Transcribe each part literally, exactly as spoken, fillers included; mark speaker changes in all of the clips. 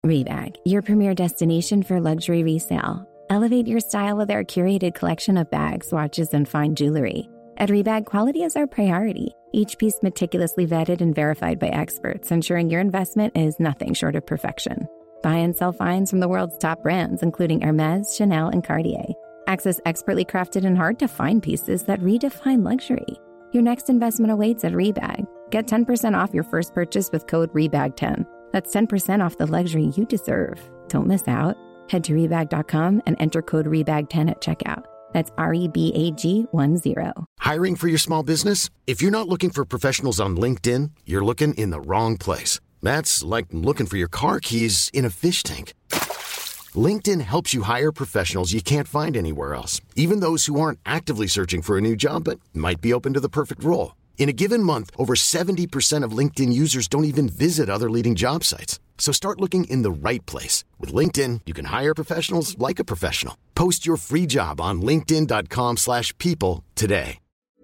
Speaker 1: Rebag, your premier destination for luxury resale. Elevate your style with our curated collection of bags, watches, and fine jewelry. At Rebag, quality is our priority. Each piece meticulously vetted and verified by experts, ensuring your investment is nothing short of perfection. Buy and sell finds from the world's top brands, including Hermes, Chanel, and Cartier. Access expertly crafted and hard-to-find pieces that redefine luxury. Your next investment awaits at Rebag. Get ten percent off your first purchase with code rebag ten. That's ten percent off the luxury you deserve. Don't miss out. Head to rebag dot com and enter code rebag ten at checkout. That's R E B A G one zero.
Speaker 2: Hiring for your small business? If you're not looking for professionals on LinkedIn, you're looking in the wrong place. That's like looking for your car keys in a fish tank. LinkedIn helps you hire professionals you can't find anywhere else, even those who aren't actively searching for a new job but might be open to the perfect role. In a given month, over seventy percent of LinkedIn users don't even visit other leading job sites. So start looking in the right place. With LinkedIn, you can hire professionals like a professional. Post your free job on linkedin dot com slash people today.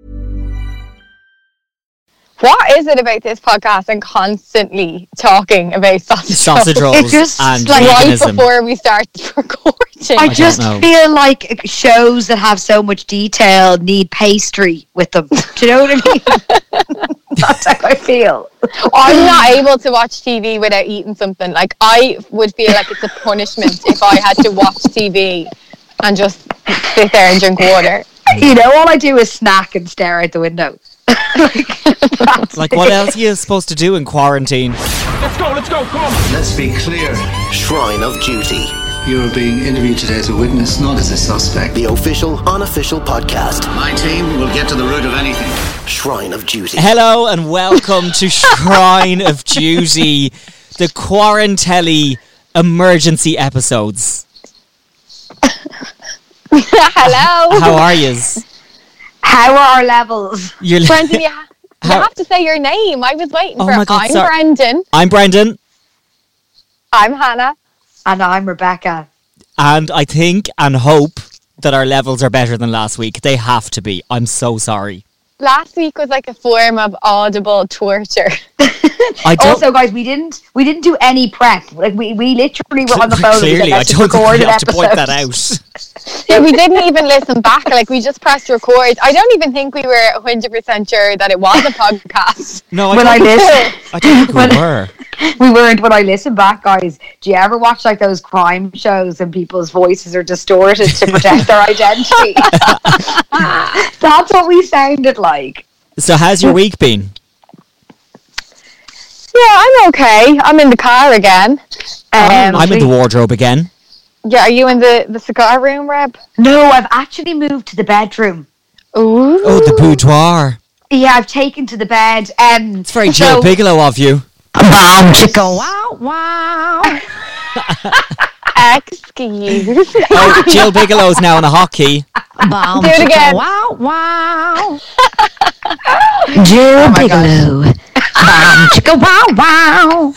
Speaker 3: What is it about this podcast and constantly talking about sausage,
Speaker 4: sausage rolls?
Speaker 3: It's just
Speaker 4: and
Speaker 3: like right
Speaker 4: veganism.
Speaker 3: before we start recording.
Speaker 5: I,
Speaker 4: I
Speaker 5: just
Speaker 4: don't know.
Speaker 5: feel like shows that have so much detail need pastry with them. Do you know what I mean? That's how I feel.
Speaker 3: I'm not able to watch T V without eating something. Like, I would feel like it's a punishment if I had to watch T V and just sit there and drink water.
Speaker 5: You know, all I do is snack and stare out the window. like,
Speaker 4: Like, what else are you supposed to do in quarantine?
Speaker 6: Let's go, let's go, come on.
Speaker 7: Let's be clear.
Speaker 8: Shrine of Duty.
Speaker 7: You're being interviewed today as a witness, not as a suspect.
Speaker 8: The official, unofficial podcast.
Speaker 7: My team will get to the root of anything.
Speaker 8: Shrine of Duty.
Speaker 4: Hello and welcome to Shrine of Duty, the Quarantelli emergency episodes.
Speaker 3: Hello.
Speaker 4: How are yous?
Speaker 5: How are our levels?
Speaker 4: You're
Speaker 3: Brendan, you, ha- you
Speaker 4: How-
Speaker 3: have to say your name. I was waiting
Speaker 4: Oh
Speaker 3: for
Speaker 4: my
Speaker 3: it.
Speaker 4: God,
Speaker 3: I'm
Speaker 4: sorry.
Speaker 3: Brendan.
Speaker 4: I'm Brendan,
Speaker 3: I'm Hannah.
Speaker 5: And I'm Rebecca.
Speaker 4: and I think and hope that our levels are better than last week. They have to be. I'm so sorry.
Speaker 3: Last week was like a form of audible torture.
Speaker 4: I don't.
Speaker 5: Also, guys, we didn't we didn't do any prep. Like we, we literally were on the phone.
Speaker 4: Clearly,
Speaker 5: and we
Speaker 4: I
Speaker 5: said,
Speaker 4: don't
Speaker 5: "Let's
Speaker 4: think
Speaker 5: record
Speaker 4: we
Speaker 5: an
Speaker 4: have to point that
Speaker 5: episode."
Speaker 4: out.
Speaker 3: Yeah, we didn't even listen back. Like, we just pressed record. I don't even think we were one hundred percent sure that it was a podcast.
Speaker 4: No, I
Speaker 5: When I
Speaker 4: don't,
Speaker 5: listened,
Speaker 4: I don't think we
Speaker 5: when-
Speaker 4: were.
Speaker 5: we weren't. When I listen back, guys, do you ever watch like those crime shows and people's voices are distorted to protect their identity? That's what we sounded like.
Speaker 4: So, how's your week been?
Speaker 3: Yeah, I'm okay. I'm in the car again. Um,
Speaker 4: I'm in the wardrobe again.
Speaker 3: yeah, are you in the, the cigar room, Reb?
Speaker 5: No, I've actually moved to the bedroom.
Speaker 3: Ooh.
Speaker 4: Oh, the boudoir.
Speaker 5: Yeah, I've taken to the bed. Um,
Speaker 4: It's very Jill
Speaker 5: so-
Speaker 4: Bigelow of you.
Speaker 5: Boom, chicka, wow, wow.
Speaker 3: Excuse.
Speaker 4: Oh, Jill Bigelow's now on a hotkey.
Speaker 5: Boom,
Speaker 3: Do it again.
Speaker 5: Wow, wow.
Speaker 3: Oh
Speaker 5: Jill Bigelow. Boom, chicka, wow, wow.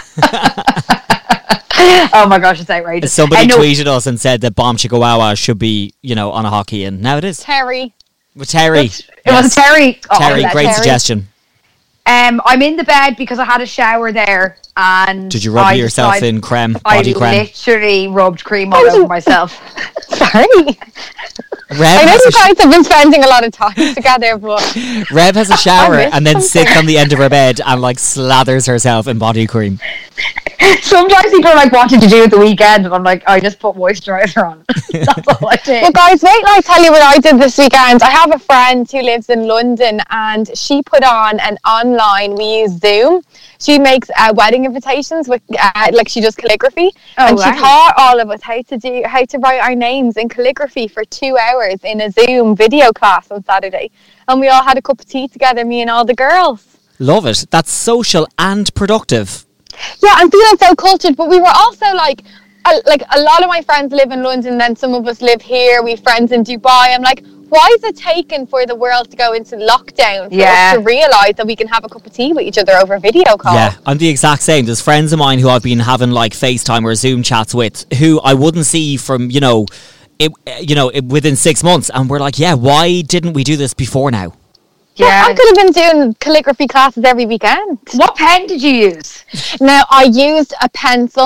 Speaker 5: Oh my gosh, it's outrageous.
Speaker 4: Somebody
Speaker 5: I know-
Speaker 4: tweeted us and said that Bomb Chicka Wawa should be, you know, on a hockey, and now it is.
Speaker 3: Terry.
Speaker 4: With Terry.
Speaker 5: It was Terry. Oh,
Speaker 4: Terry,
Speaker 5: yeah,
Speaker 4: great
Speaker 5: Terry.
Speaker 4: suggestion.
Speaker 5: Um, I'm in the bed because I had a shower there, and
Speaker 4: Did you rub
Speaker 5: I
Speaker 4: yourself
Speaker 5: decided-
Speaker 4: in creme,
Speaker 5: I
Speaker 4: body creme?
Speaker 5: literally rubbed cream all over myself.
Speaker 3: Sorry.
Speaker 4: Rev
Speaker 3: I know
Speaker 4: has,
Speaker 3: you
Speaker 4: a sh-
Speaker 3: guys have been spending a lot of time together, but
Speaker 4: Rev has a shower
Speaker 3: missed
Speaker 4: and then
Speaker 3: something.
Speaker 4: sits on the end of her bed and like slathers herself in body cream.
Speaker 5: Sometimes people are like, "What did you do at the weekend?" And I'm like, "I just put moisturizer on." That's all I did.
Speaker 3: Well, guys, wait till I tell you what I did this weekend. I have a friend who lives in London, and she put on an online, we use Zoom. She makes uh, wedding invitations with, uh, like, she does calligraphy.
Speaker 5: Oh,
Speaker 3: and she
Speaker 5: wow.
Speaker 3: taught all of us how to do, how to write our names in calligraphy for two hours in a Zoom video class on Saturday. And we all had a cup of tea together, me and all the girls.
Speaker 4: Love it. That's social and productive.
Speaker 3: Yeah, I'm feeling so cultured, but we were also like, uh, like a lot of my friends live in London, then some of us live here, we have friends in Dubai. I'm like, why is it taken for the world to go into lockdown for
Speaker 5: Yeah.
Speaker 3: us to realise that we can have a cup of tea with each other over video call?
Speaker 4: Yeah, I'm the exact same. There's friends of mine who I've been having like FaceTime or Zoom chats with who I wouldn't see from, you know, it, you know, it, within six months. And we're like, yeah, why didn't we do this before now?
Speaker 3: Yeah, I could have been doing calligraphy classes every weekend.
Speaker 5: What pen did you use?
Speaker 3: Now, I used a pencil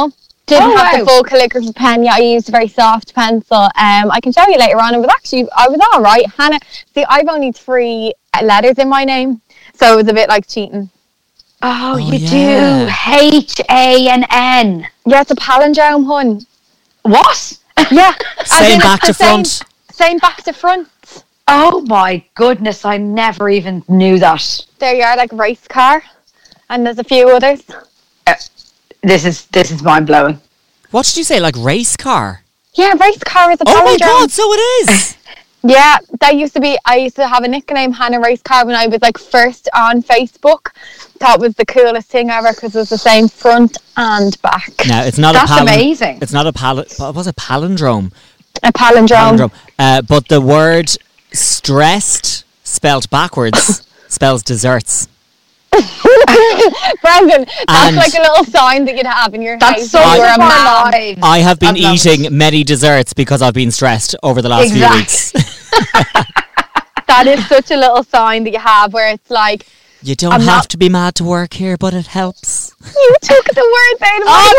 Speaker 3: Didn't
Speaker 5: Oh,
Speaker 3: have
Speaker 5: wow.
Speaker 3: the full calligraphy pen yet. I used a very soft pencil. Um, I can show you later on. It was actually, I was all right. Hannah, see, I've only three letters in my name, so it was a bit like cheating.
Speaker 5: Oh,
Speaker 4: Oh,
Speaker 5: you
Speaker 4: yeah.
Speaker 5: do. H A N N.
Speaker 3: Yeah, it's a palindrome, hun.
Speaker 5: What?
Speaker 3: Yeah. as
Speaker 4: Same
Speaker 3: in it's
Speaker 4: back
Speaker 3: the
Speaker 4: to
Speaker 3: same-
Speaker 4: front.
Speaker 3: Same back to front.
Speaker 5: Oh my goodness, I never even knew that.
Speaker 3: There you are, like race car. And there's a few others.
Speaker 5: This is this is mind blowing.
Speaker 4: What did you say? Like race car?
Speaker 3: Yeah, race car is a
Speaker 4: Oh my
Speaker 3: palindrome.
Speaker 4: god, so it is.
Speaker 3: Yeah, that used to be, I used to have a nickname, Hannah Race Car, when I was like first on Facebook. Thought it was the coolest thing ever because it was the same front and back.
Speaker 4: Now it's not
Speaker 5: That's
Speaker 4: a palin-
Speaker 5: amazing.
Speaker 4: It's not a pal. What was it? Palindrome.
Speaker 3: A palindrome.
Speaker 4: Palindrome. Uh, but the word stressed, spelt backwards, spells desserts.
Speaker 3: Brendan, that's
Speaker 4: And-
Speaker 3: like a little sign that you'd have in your
Speaker 5: That's
Speaker 3: house.
Speaker 5: so
Speaker 3: if you were
Speaker 5: much
Speaker 3: a
Speaker 5: of
Speaker 3: man.
Speaker 5: our lives.
Speaker 4: I have been
Speaker 5: I've loved it.
Speaker 4: eating many desserts because I've been stressed over the last few weeks.
Speaker 3: That is such a little sign that you have where it's like,
Speaker 4: You don't
Speaker 3: I'm
Speaker 4: have
Speaker 3: not-
Speaker 4: to be mad to work here, but it helps.
Speaker 3: you took the words out of my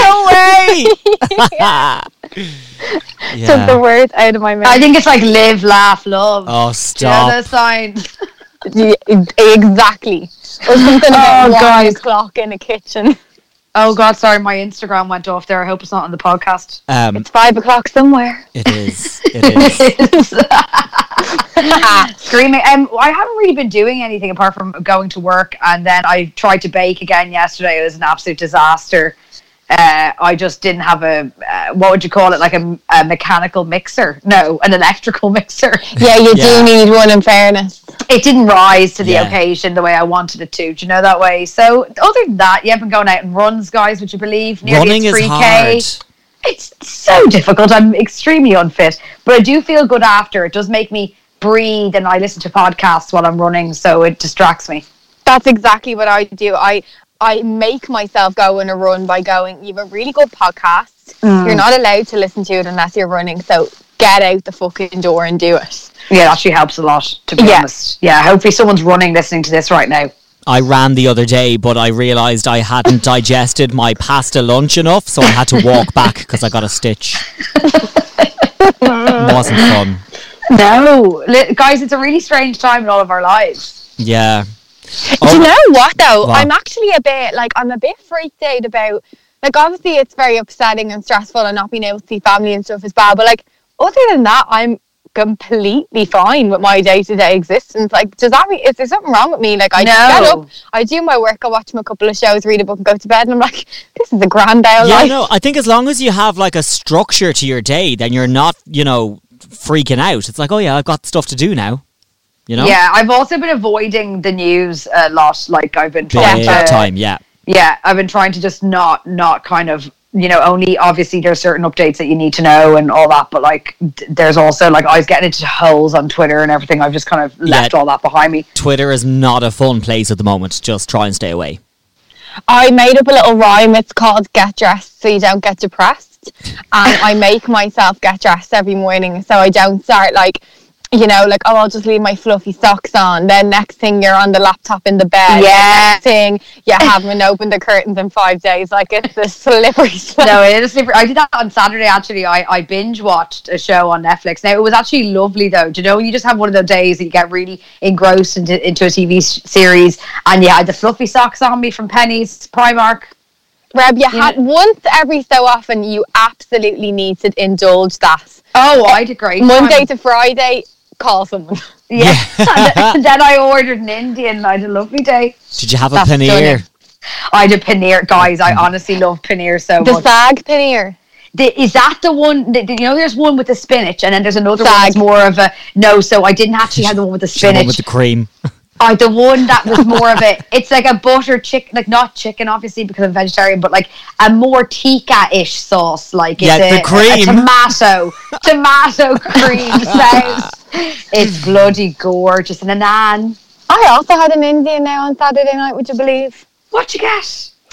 Speaker 4: Oh, no way!
Speaker 3: mouth. Took the words out of my mouth.
Speaker 5: I think it's like live, laugh, love.
Speaker 4: Oh,
Speaker 5: Do you know
Speaker 4: stop.
Speaker 5: those signs?
Speaker 3: Yeah, exactly. Or something about
Speaker 5: Oh,
Speaker 3: one
Speaker 5: guys.
Speaker 3: o'clock in a kitchen.
Speaker 5: Oh God, sorry, my Instagram went off there. I hope it's not on the podcast.
Speaker 4: Um,
Speaker 3: It's five o'clock somewhere.
Speaker 4: it is. It is.
Speaker 5: Screaming. Um, I haven't really been doing anything apart from going to work, and then I tried to bake again yesterday. It was an absolute disaster. Uh, I just didn't have a uh, what would you call it, like a, a mechanical mixer? No, an electrical mixer.
Speaker 3: Yeah, you
Speaker 4: Yeah.
Speaker 3: do need one, in fairness.
Speaker 5: It didn't rise to the
Speaker 4: Yeah.
Speaker 5: occasion the way I wanted it to. Do you know that way? So other than that, you haven't gone out and runs, guys. Would you believe? Nearly
Speaker 4: Running
Speaker 5: it's
Speaker 4: is
Speaker 5: three K.
Speaker 4: hard.
Speaker 5: It's so difficult. I'm extremely unfit, but I do feel good after. It does make me breathe, and I listen to podcasts while I'm running, so it distracts me.
Speaker 3: That's exactly what I do. I I make myself go on a run by going, you have a really good podcast. You're not allowed to listen to it unless you're running. So get out the fucking door and do it.
Speaker 5: Yeah, it actually helps a lot, to be
Speaker 3: Yeah.
Speaker 5: honest. Yeah, hopefully someone's running listening to this right now.
Speaker 4: I ran the other day, but I realised I hadn't digested my pasta lunch enough, so I had to walk back because I got a stitch. Wasn't fun.
Speaker 5: No, Li- guys, it's a really strange time in all of our lives.
Speaker 4: Yeah.
Speaker 3: Do you know what though?
Speaker 4: What?
Speaker 3: I'm actually a bit like I'm a bit freaked out about like obviously it's very upsetting and stressful and not being able to see family and stuff as well. But like other than that, I'm completely fine with my day to day existence. Like, does that mean is there something wrong with me? Like I
Speaker 5: No.
Speaker 3: get up, I do my work, I watch a couple of shows, read a book, and go to bed, and I'm like, this is a grand day of
Speaker 4: Yeah,
Speaker 3: life.
Speaker 4: no, I think as long as you have like a structure to your day, then you're not, you know, freaking out. It's like, oh yeah, I've got stuff to do now. You know?
Speaker 5: Yeah, I've also been avoiding the news a lot. Like I've been trying
Speaker 4: Big
Speaker 5: to
Speaker 4: time, yeah.
Speaker 5: Yeah, I've been trying to just not not kind of, you know, only obviously there's certain updates that you need to know and all that, but like d- there's also like I was getting into holes on Twitter and everything. I've just kind of left
Speaker 4: Yeah.
Speaker 5: all that behind me.
Speaker 4: Twitter is not a fun place at the moment. Just try and stay away.
Speaker 3: I made up a little rhyme. It's called Get Dressed So You Don't Get Depressed. And I make myself get dressed every morning so I don't start like, you know, like, oh, I'll just leave my fluffy socks on. Then next thing you're on the laptop in the bed.
Speaker 5: Yeah.
Speaker 3: Next thing you haven't opened the curtains in five days. Like it's a slippery slope.
Speaker 5: No, it is slippery. I did that on Saturday actually. I, I binge watched a show on Netflix. Now it was actually lovely though. Do you know when you just have one of those days that you get really engrossed into, into a T V s- series, and you had the fluffy socks on me from Penny's Primark.
Speaker 3: Reb, you
Speaker 5: You
Speaker 3: had once every so often you absolutely need to indulge that.
Speaker 5: Oh, I did great.
Speaker 3: Monday
Speaker 5: time.
Speaker 3: to Friday, call someone.
Speaker 5: Yeah. and then I ordered an Indian and I had a lovely day.
Speaker 4: Did you have a
Speaker 3: That's
Speaker 4: paneer?
Speaker 3: stunning.
Speaker 5: I did paneer, guys. I honestly love paneer so
Speaker 3: The
Speaker 5: much.
Speaker 3: sag paneer.
Speaker 5: The, is that the one? The, the- you know, there's one with the spinach, and then there's another one
Speaker 3: Sag.
Speaker 5: that's more of a no. So I didn't actually have the one with the
Speaker 4: Just the one
Speaker 5: spinach.
Speaker 4: with the cream.
Speaker 5: I the one that was more of a. It's like a butter chicken, like not chicken, obviously because I'm vegetarian, but like a more tikka-ish sauce. Like it's
Speaker 4: Yeah,
Speaker 5: a,
Speaker 4: the cream.
Speaker 5: a tomato, tomato cream sauce. It's bloody gorgeous, and a naan.
Speaker 3: I also had an Indian now on Saturday night, would you believe?
Speaker 5: What you get?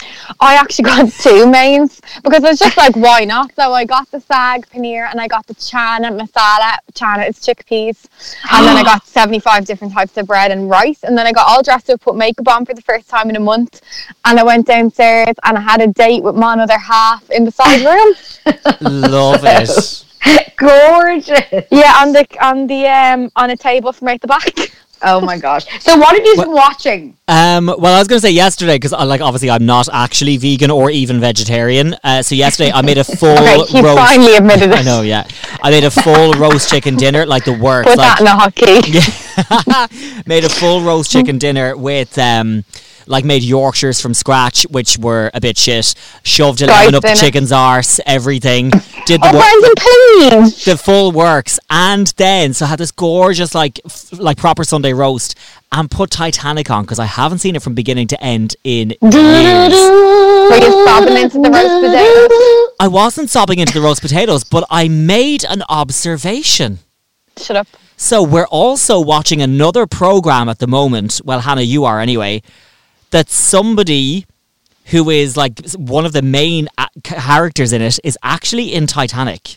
Speaker 3: I actually got two mains because it's just like, why not? So I got the sag paneer and I got the chana masala. Chana is chickpeas. And then I got seventy-five different types of bread and rice. And then I got all dressed up, put makeup on for the first time in a month. And I went downstairs and I had a date with my other half in the side room.
Speaker 4: Love it.
Speaker 5: Gorgeous.
Speaker 3: Yeah, on the on the um on a table from right the back.
Speaker 5: Oh my gosh. So what have you been watching?
Speaker 4: Um, well, I was going to say yesterday, because like obviously I'm not actually vegan or even vegetarian. Uh, so yesterday I made a full
Speaker 3: Okay, he
Speaker 4: roast.
Speaker 3: finally admitted it.
Speaker 4: I know, yeah. I made a full roast chicken dinner, like the works.
Speaker 3: Put
Speaker 4: like,
Speaker 3: that in a hot cake.
Speaker 4: Yeah. Made a full roast chicken dinner with um like made Yorkshires from scratch, which were a bit shit. Shoved a lemon up the chicken's arse, everything. Did the
Speaker 3: Oh,
Speaker 4: wor-
Speaker 3: Brandon, please.
Speaker 4: the full works, and then so I had this gorgeous like f- like proper Sunday roast, and put Titanic on because I haven't seen it from beginning to end in years.
Speaker 3: Were you sobbing into the roast potatoes?
Speaker 4: I wasn't sobbing into the roast potatoes, but I made an observation.
Speaker 3: Shut up.
Speaker 4: So we're also watching another program at the moment. Well, Hannah, you are anyway. That somebody who is like one of the main a- characters in it is actually in Titanic.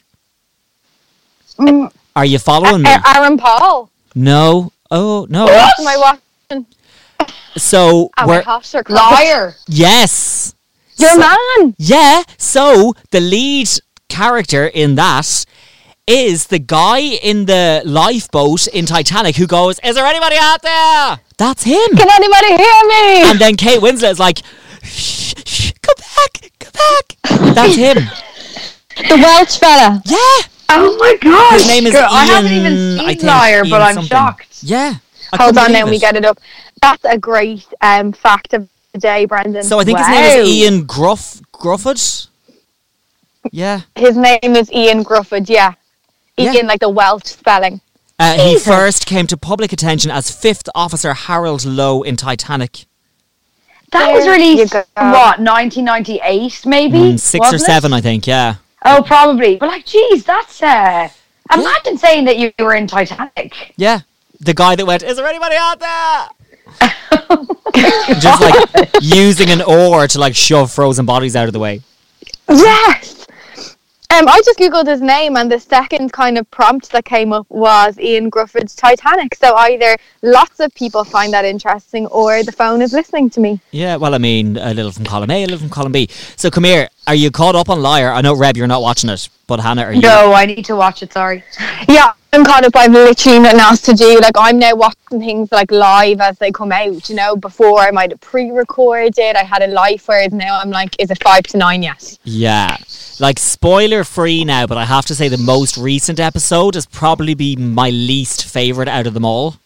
Speaker 3: Mm.
Speaker 4: Are you following me?
Speaker 3: A- Aaron Paul.
Speaker 4: No. Oh no.
Speaker 3: What am I watching?
Speaker 4: So
Speaker 3: Oh,
Speaker 4: we're
Speaker 3: gosh,
Speaker 5: Liar.
Speaker 4: yes.
Speaker 3: Your
Speaker 4: So-
Speaker 3: man.
Speaker 4: Yeah. So the lead character in that is the guy in the lifeboat in Titanic who goes, "Is there anybody out there?" That's him.
Speaker 3: Can anybody hear me?
Speaker 4: And then Kate Winslet is like, shh, shh, "Come back, come back." That's him.
Speaker 3: The Welsh fella.
Speaker 4: Yeah.
Speaker 5: Oh my god.
Speaker 4: His name is
Speaker 5: Girl,
Speaker 4: Ian.
Speaker 5: I haven't even seen
Speaker 4: I think,
Speaker 5: Liar,
Speaker 4: Ian
Speaker 5: but I'm
Speaker 4: something.
Speaker 5: shocked.
Speaker 4: Yeah. I
Speaker 3: Hold
Speaker 4: couldn't
Speaker 3: on now,
Speaker 4: believe
Speaker 3: we get it up. That's a great um, fact of the day, Brendan.
Speaker 4: So I think his
Speaker 3: Wow.
Speaker 4: name is Ian Gruff Grufford. Yeah.
Speaker 3: His name is Ian Grufford, yeah.
Speaker 4: Yeah.
Speaker 3: Ian, like the Welsh spelling.
Speaker 4: Uh, he
Speaker 3: Jesus.
Speaker 4: first came to public attention as Fifth Officer Harold Lowe in Titanic.
Speaker 5: That was
Speaker 3: There
Speaker 5: released
Speaker 3: you go.
Speaker 5: in what, nineteen ninety-eight maybe?
Speaker 4: Mm, six or
Speaker 5: wasn't it?
Speaker 4: seven, I think, yeah.
Speaker 5: Oh, probably. But like, geez, that's uh imagine saying that you were in Titanic.
Speaker 4: Yeah. The guy that went, "Is there anybody out there?" Just like using an oar to like shove frozen bodies out of the way.
Speaker 3: Yes! Um, I just googled his name, and the second kind of prompt that came up was Ian Grufford's Titanic. So either lots of people find that interesting, or the phone is listening to me.
Speaker 4: Yeah, well, I mean, a little from column A, a little from column B. So come here, are you caught up on Liar? I know, Reb, you're not watching it, but Hannah, are you?
Speaker 5: No, I need to watch it, sorry.
Speaker 3: Yeah, I'm caught up. I've literally nothing else to do. Like, I'm now watching things like live as they come out. You know, before I might have pre-recorded, I had a life, whereas now I'm like, is it five to nine yet?
Speaker 4: Yeah. Like, spoiler free now, but I have to say the most recent episode is probably be my least favourite out of them all.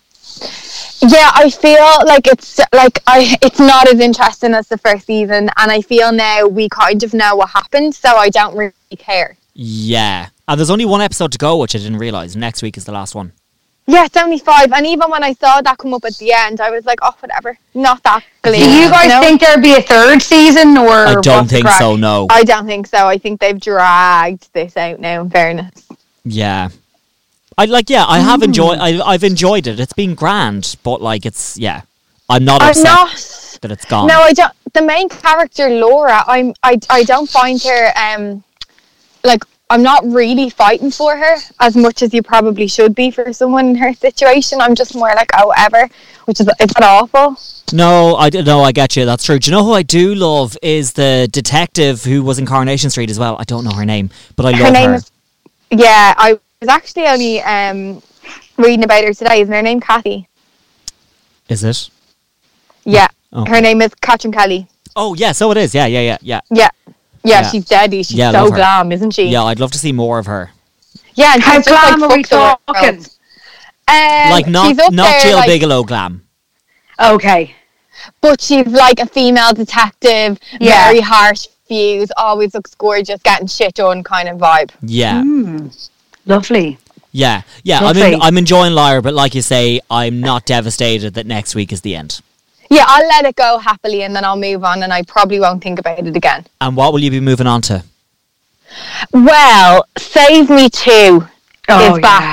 Speaker 3: Yeah, I feel like it's like I it's not as interesting as the first season, and I feel now we kind of know what happened, so I don't really care.
Speaker 4: Yeah. And there's only one episode to go, which I didn't realise. Next week is the last one.
Speaker 3: Yeah, it's only five, and even when I saw that come up at the end, I was like, oh, whatever, not that
Speaker 5: Do
Speaker 3: glee.
Speaker 5: you guys
Speaker 3: No,
Speaker 5: think there'll be a third season, or
Speaker 4: I
Speaker 5: what's
Speaker 4: don't
Speaker 5: the
Speaker 4: think
Speaker 5: crack?
Speaker 4: so, no.
Speaker 3: I don't think so. I think they've dragged this out now, in fairness.
Speaker 4: Yeah. I like, yeah, I have enjoyed, I, I've enjoyed it. It's been grand, but like, it's, yeah. I'm not
Speaker 3: I'm
Speaker 4: upset
Speaker 3: not.
Speaker 4: that it's gone.
Speaker 3: No, I don't. The main character, Laura, I'm. I. I don't find her. Um, like I'm not really fighting for her as much as you probably should be for someone in her situation. I'm just more like, oh, whatever, which is it's not awful.
Speaker 4: No, I d- no, I get you. That's true. Do you know who I do love is the detective who was in Coronation Street as well. I don't know her name, but I love her.
Speaker 3: Her name is. Yeah, I was actually only um reading about her today. Isn't her name Kathy?
Speaker 4: Is it?
Speaker 3: Yeah,
Speaker 4: Okay.
Speaker 3: her name is Catherine Kelly.
Speaker 4: Oh, yeah, so it is. Yeah, yeah, yeah, yeah.
Speaker 3: Yeah. Yeah,
Speaker 4: Yeah.
Speaker 3: she's deadly. She's
Speaker 4: Yeah, I
Speaker 3: so
Speaker 4: love her.
Speaker 3: glam, isn't she?
Speaker 4: Yeah, I'd love to see more of her.
Speaker 3: Yeah, and
Speaker 5: How
Speaker 3: she's just,
Speaker 5: glam
Speaker 3: like,
Speaker 5: are we
Speaker 3: fuck the world.
Speaker 5: talking?
Speaker 3: Um,
Speaker 4: like, not,
Speaker 3: she's up
Speaker 4: not
Speaker 3: there,
Speaker 4: Jill
Speaker 3: like,
Speaker 4: Bigelow glam.
Speaker 5: Okay.
Speaker 3: but she's like a female detective,
Speaker 5: Yeah.
Speaker 3: very harsh views, always looks gorgeous, getting shit done kind of vibe.
Speaker 4: Yeah.
Speaker 5: Lovely.
Speaker 4: Yeah, yeah. I'm,
Speaker 5: Lovely.
Speaker 4: in, I'm enjoying Liar, but like you say, I'm not devastated that next week is the end.
Speaker 3: Yeah, I'll let it go happily and then I'll move on, and I probably won't think about it again.
Speaker 4: And what will you be moving on to?
Speaker 3: Well, Save Me Too
Speaker 5: Oh,
Speaker 3: is back.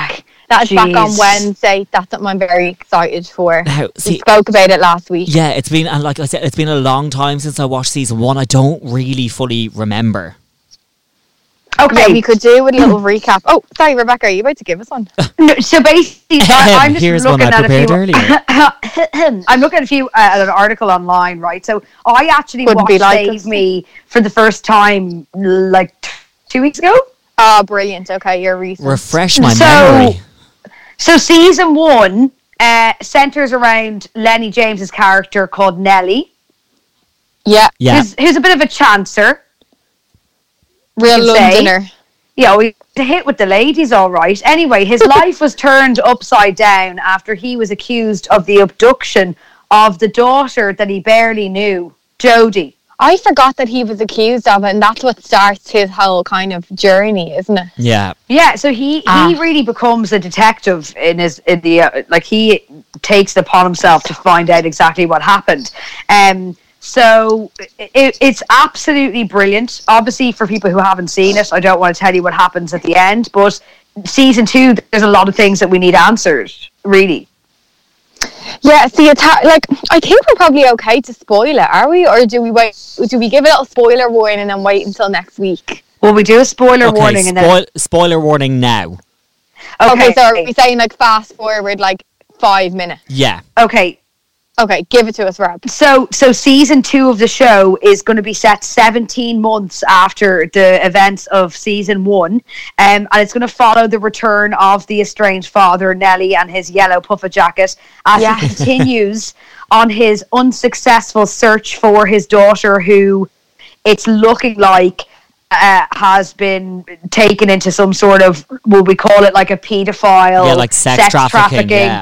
Speaker 3: That is back on
Speaker 5: Jeez.
Speaker 3: Wednesday. That's something I'm very excited for.
Speaker 4: Now, see-
Speaker 3: we spoke about it last week.
Speaker 4: Yeah, it's been, and like I said, it's been a long time since I watched season one. I don't really fully remember.
Speaker 5: Okay,
Speaker 3: Yeah, we could do a little recap. Oh, sorry, Rebecca, are you about to give us one?
Speaker 5: No, so basically, I, I'm just
Speaker 4: Here's one
Speaker 5: looking
Speaker 4: I
Speaker 5: at a
Speaker 4: prepared
Speaker 5: few.
Speaker 4: earlier.
Speaker 5: I'm looking at a few uh, at an article online, right? So I actually
Speaker 3: Wouldn't
Speaker 5: watched
Speaker 3: be like
Speaker 5: Save
Speaker 3: us.
Speaker 5: Me for the first time like t- two weeks ago.
Speaker 3: Oh, brilliant. Okay, you're recent.
Speaker 4: Refresh my
Speaker 5: So-
Speaker 4: memory.
Speaker 5: So season one uh, centers around Lenny James's character called Nelly,
Speaker 3: Yeah,
Speaker 4: Yeah.
Speaker 5: who's, who's a bit of a chancer.
Speaker 3: real
Speaker 5: you can say.
Speaker 3: Londoner.
Speaker 5: You know, he's a hit with the ladies, all right. Anyway, his life was turned upside down after he was accused of the abduction of the daughter that he barely knew, Jodie.
Speaker 3: I forgot that he was accused of it, and that's what starts his whole kind of journey, isn't it?
Speaker 4: Yeah.
Speaker 5: Yeah, so he
Speaker 3: Ah.
Speaker 5: he really becomes a detective in his in the uh, like he takes it upon himself to find out exactly what happened. Um, so it, it's absolutely brilliant. Obviously, for people who haven't seen it, I don't want to tell you what happens at the end. But season two, there's a lot of things that we need answered. Really.
Speaker 3: Yeah, see, it's ha- like I think we're probably okay to spoil it, are we? Or do we wait? Do we give a little spoiler warning and then wait until next week?
Speaker 5: Will we do a spoiler
Speaker 4: Okay,
Speaker 5: warning and
Speaker 4: spoil,
Speaker 5: then?
Speaker 4: spoiler warning now.
Speaker 3: Okay, so are we saying like fast forward like five minutes?
Speaker 4: Yeah.
Speaker 5: Okay.
Speaker 3: Okay, give it to us, Rob.
Speaker 5: So, so season two of the show is going to be set seventeen months after the events of season one, um, and it's going to follow the return of the estranged father, Nelly, and his yellow puffer jacket as
Speaker 3: Yeah.
Speaker 5: he continues on his unsuccessful search for his daughter, who it's looking like uh, has been taken into some sort of, will we call it like a paedophile,
Speaker 4: Yeah, like sex, trafficking. Yeah.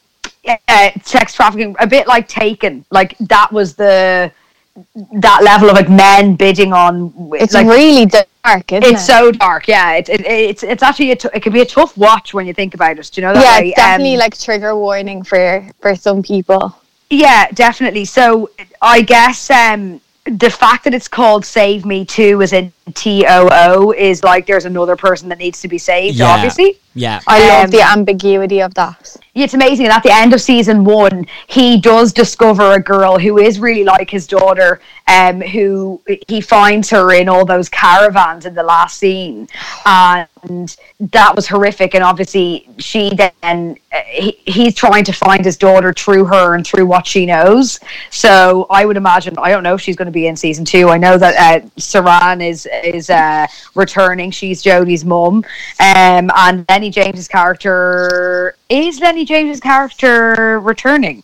Speaker 5: uh, sex trafficking, a bit like Taken. Like that was the that level of like men bidding on.
Speaker 3: It's
Speaker 5: like,
Speaker 3: really dark, isn't
Speaker 5: it's
Speaker 3: it?
Speaker 5: so dark. Yeah, it, it, it's it's actually a t- it can be a tough watch when you think about it. Do you know that
Speaker 3: yeah,
Speaker 5: way?
Speaker 3: it's definitely
Speaker 5: Um,
Speaker 3: like trigger warning for for some people.
Speaker 5: Yeah, definitely. So I guess um, the fact that it's called Save Me Too, as in T O O, is like there's another person that needs to be saved.
Speaker 4: Yeah.
Speaker 5: Obviously.
Speaker 4: Yeah.
Speaker 3: I love
Speaker 5: Um,
Speaker 3: the ambiguity of that.
Speaker 5: Yeah, it's amazing. And at the end of season one, he does discover a girl who is really like his daughter, um, who he finds her in all those caravans in the last scene. And that was horrific. And obviously, she then, uh, he, he's trying to find his daughter through her and through what she knows. So I would imagine, I don't know if she's going to be in season two. I know that uh, Saran is, is uh, returning. She's Jodie's mum. Um, and Lenny James's character, is Lenny James's character returning?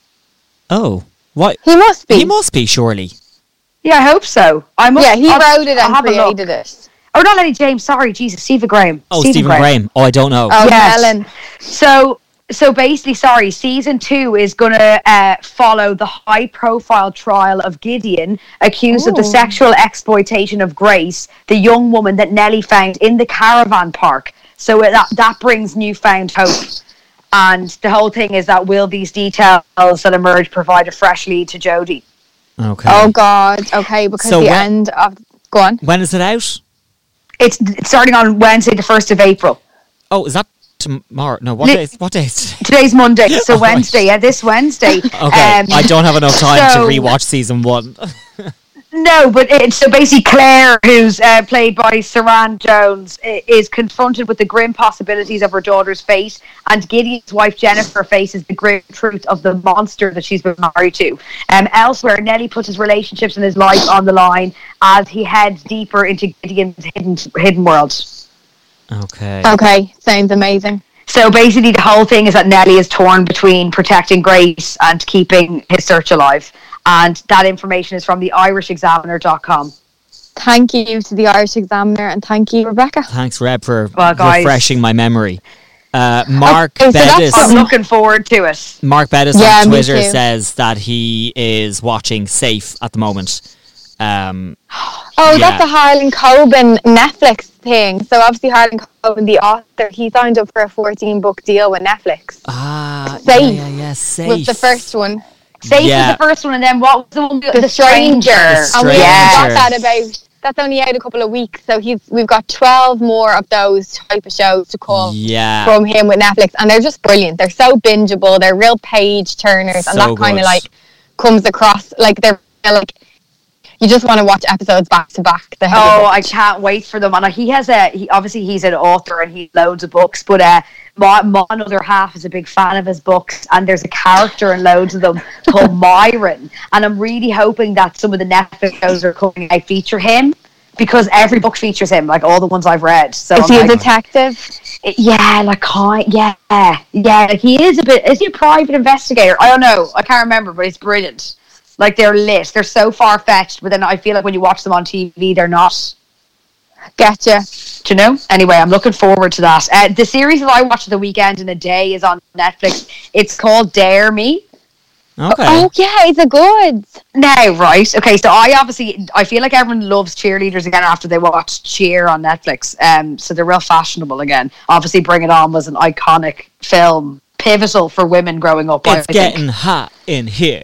Speaker 4: Oh. What?
Speaker 3: He must be.
Speaker 4: He must be, surely.
Speaker 5: Yeah, I hope so. I must,
Speaker 3: Yeah, he
Speaker 5: I'll-
Speaker 3: wrote it
Speaker 5: I'll
Speaker 3: and
Speaker 5: have a look.
Speaker 3: created it.
Speaker 5: Oh, not Lenny James. Sorry, Jesus, Stephen Graham.
Speaker 4: Oh, Stephen, Graham. Oh, I don't know.
Speaker 3: Oh,
Speaker 5: Yes.
Speaker 3: Helen.
Speaker 5: So, so basically, sorry, season two is going to uh, follow the high-profile trial of Gideon, accused of the
Speaker 3: Ooh.
Speaker 5: sexual exploitation of Grace, the young woman that Nellie found in the caravan park. So it- that that brings newfound hope. And the whole thing is that will these details that emerge provide a fresh lead to Jodie?
Speaker 4: Okay.
Speaker 3: Oh God. Okay, because
Speaker 4: So
Speaker 3: the
Speaker 4: when-
Speaker 3: end of go on.
Speaker 4: When is it out?
Speaker 5: It's, it's starting on Wednesday, the first of April.
Speaker 4: Oh, is that tomorrow? No, what
Speaker 5: Ni-
Speaker 4: day? Is, what day is today?
Speaker 5: Today's Monday, so
Speaker 4: Oh, right.
Speaker 5: Wednesday, yeah, this Wednesday.
Speaker 4: Okay,
Speaker 5: Um,
Speaker 4: I don't have enough time
Speaker 5: so-
Speaker 4: to rewatch season one.
Speaker 5: No, but it's so basically Claire, who's uh, played by Saran Jones, i- is confronted with the grim possibilities of her daughter's fate, and Gideon's wife Jennifer faces the grim truth of the monster that she's been married to. Um, elsewhere, Nelly puts his relationships and his life on the line as he heads deeper into Gideon's hidden hidden world.
Speaker 4: Okay.
Speaker 3: Okay, sounds amazing.
Speaker 5: So basically, the whole thing is that Nelly is torn between protecting Grace and keeping his search alive. And that information is from the irish examiner dot com.
Speaker 3: Thank you to the Irish Examiner and thank you, Rebecca.
Speaker 4: Thanks, Reb, for
Speaker 5: Well, guys-
Speaker 4: refreshing my memory. Uh, Mark
Speaker 3: Okay, so that's
Speaker 4: Bettis.
Speaker 5: I'm looking forward to it.
Speaker 4: Mark Bettis
Speaker 3: Yeah,
Speaker 4: on
Speaker 3: me
Speaker 4: Twitter
Speaker 3: too.
Speaker 4: says that he is watching Safe at the moment. Um,
Speaker 3: Oh,
Speaker 4: Yeah.
Speaker 3: that's a Harlan Coben Netflix thing. So obviously Harlan Coben, the author, he signed up for a fourteen book deal with Netflix.
Speaker 4: ah,
Speaker 3: Safe
Speaker 4: yeah, yeah, yeah, Safe.
Speaker 3: Was the first one.
Speaker 5: Safe
Speaker 4: Yeah.
Speaker 5: was the first one, and then what was the one? The,
Speaker 3: The Stranger.
Speaker 5: Stranger.
Speaker 3: And we
Speaker 4: Stranger.
Speaker 3: got that about That's only out a couple of weeks. So he's we've got twelve more of those type of shows to come
Speaker 4: Yeah.
Speaker 3: from him with Netflix. And they're just brilliant. They're so bingeable. They're real page turners. And
Speaker 4: So
Speaker 3: that kind
Speaker 4: good.
Speaker 3: of like comes across, like they're like, you just want to watch episodes back to back. They're
Speaker 5: Oh, I can't wait for them. And he has a, he obviously he's an author and he loads of books, but uh, my, my other half is a big fan of his books, and there's a character in loads of them called Myron. And I'm really hoping that some of the Netflix shows are coming out feature him, because every book features him, like all the ones I've read. So
Speaker 3: Is
Speaker 5: I'm
Speaker 3: he a
Speaker 5: like,
Speaker 3: detective?
Speaker 5: yeah, like kind, yeah, yeah. Like he is a bit. Is he a private investigator? I don't know. I can't remember, but it's brilliant. Like they're lit. They're so far fetched, but then I feel like when you watch them on T V, they're not.
Speaker 3: Getcha.
Speaker 5: Do you know? Anyway, I'm looking forward to that. Uh, the series that I watched the weekend in a day is on Netflix. It's called Dare Me.
Speaker 4: Okay.
Speaker 3: Oh yeah, is it good?
Speaker 5: Now, right? Okay, so I obviously I feel like everyone loves cheerleaders again after they watched Cheer on Netflix. Um, so they're real fashionable again. Obviously, Bring It On was an iconic film, pivotal for women growing up. I
Speaker 4: It's
Speaker 5: think.
Speaker 4: getting hot in here.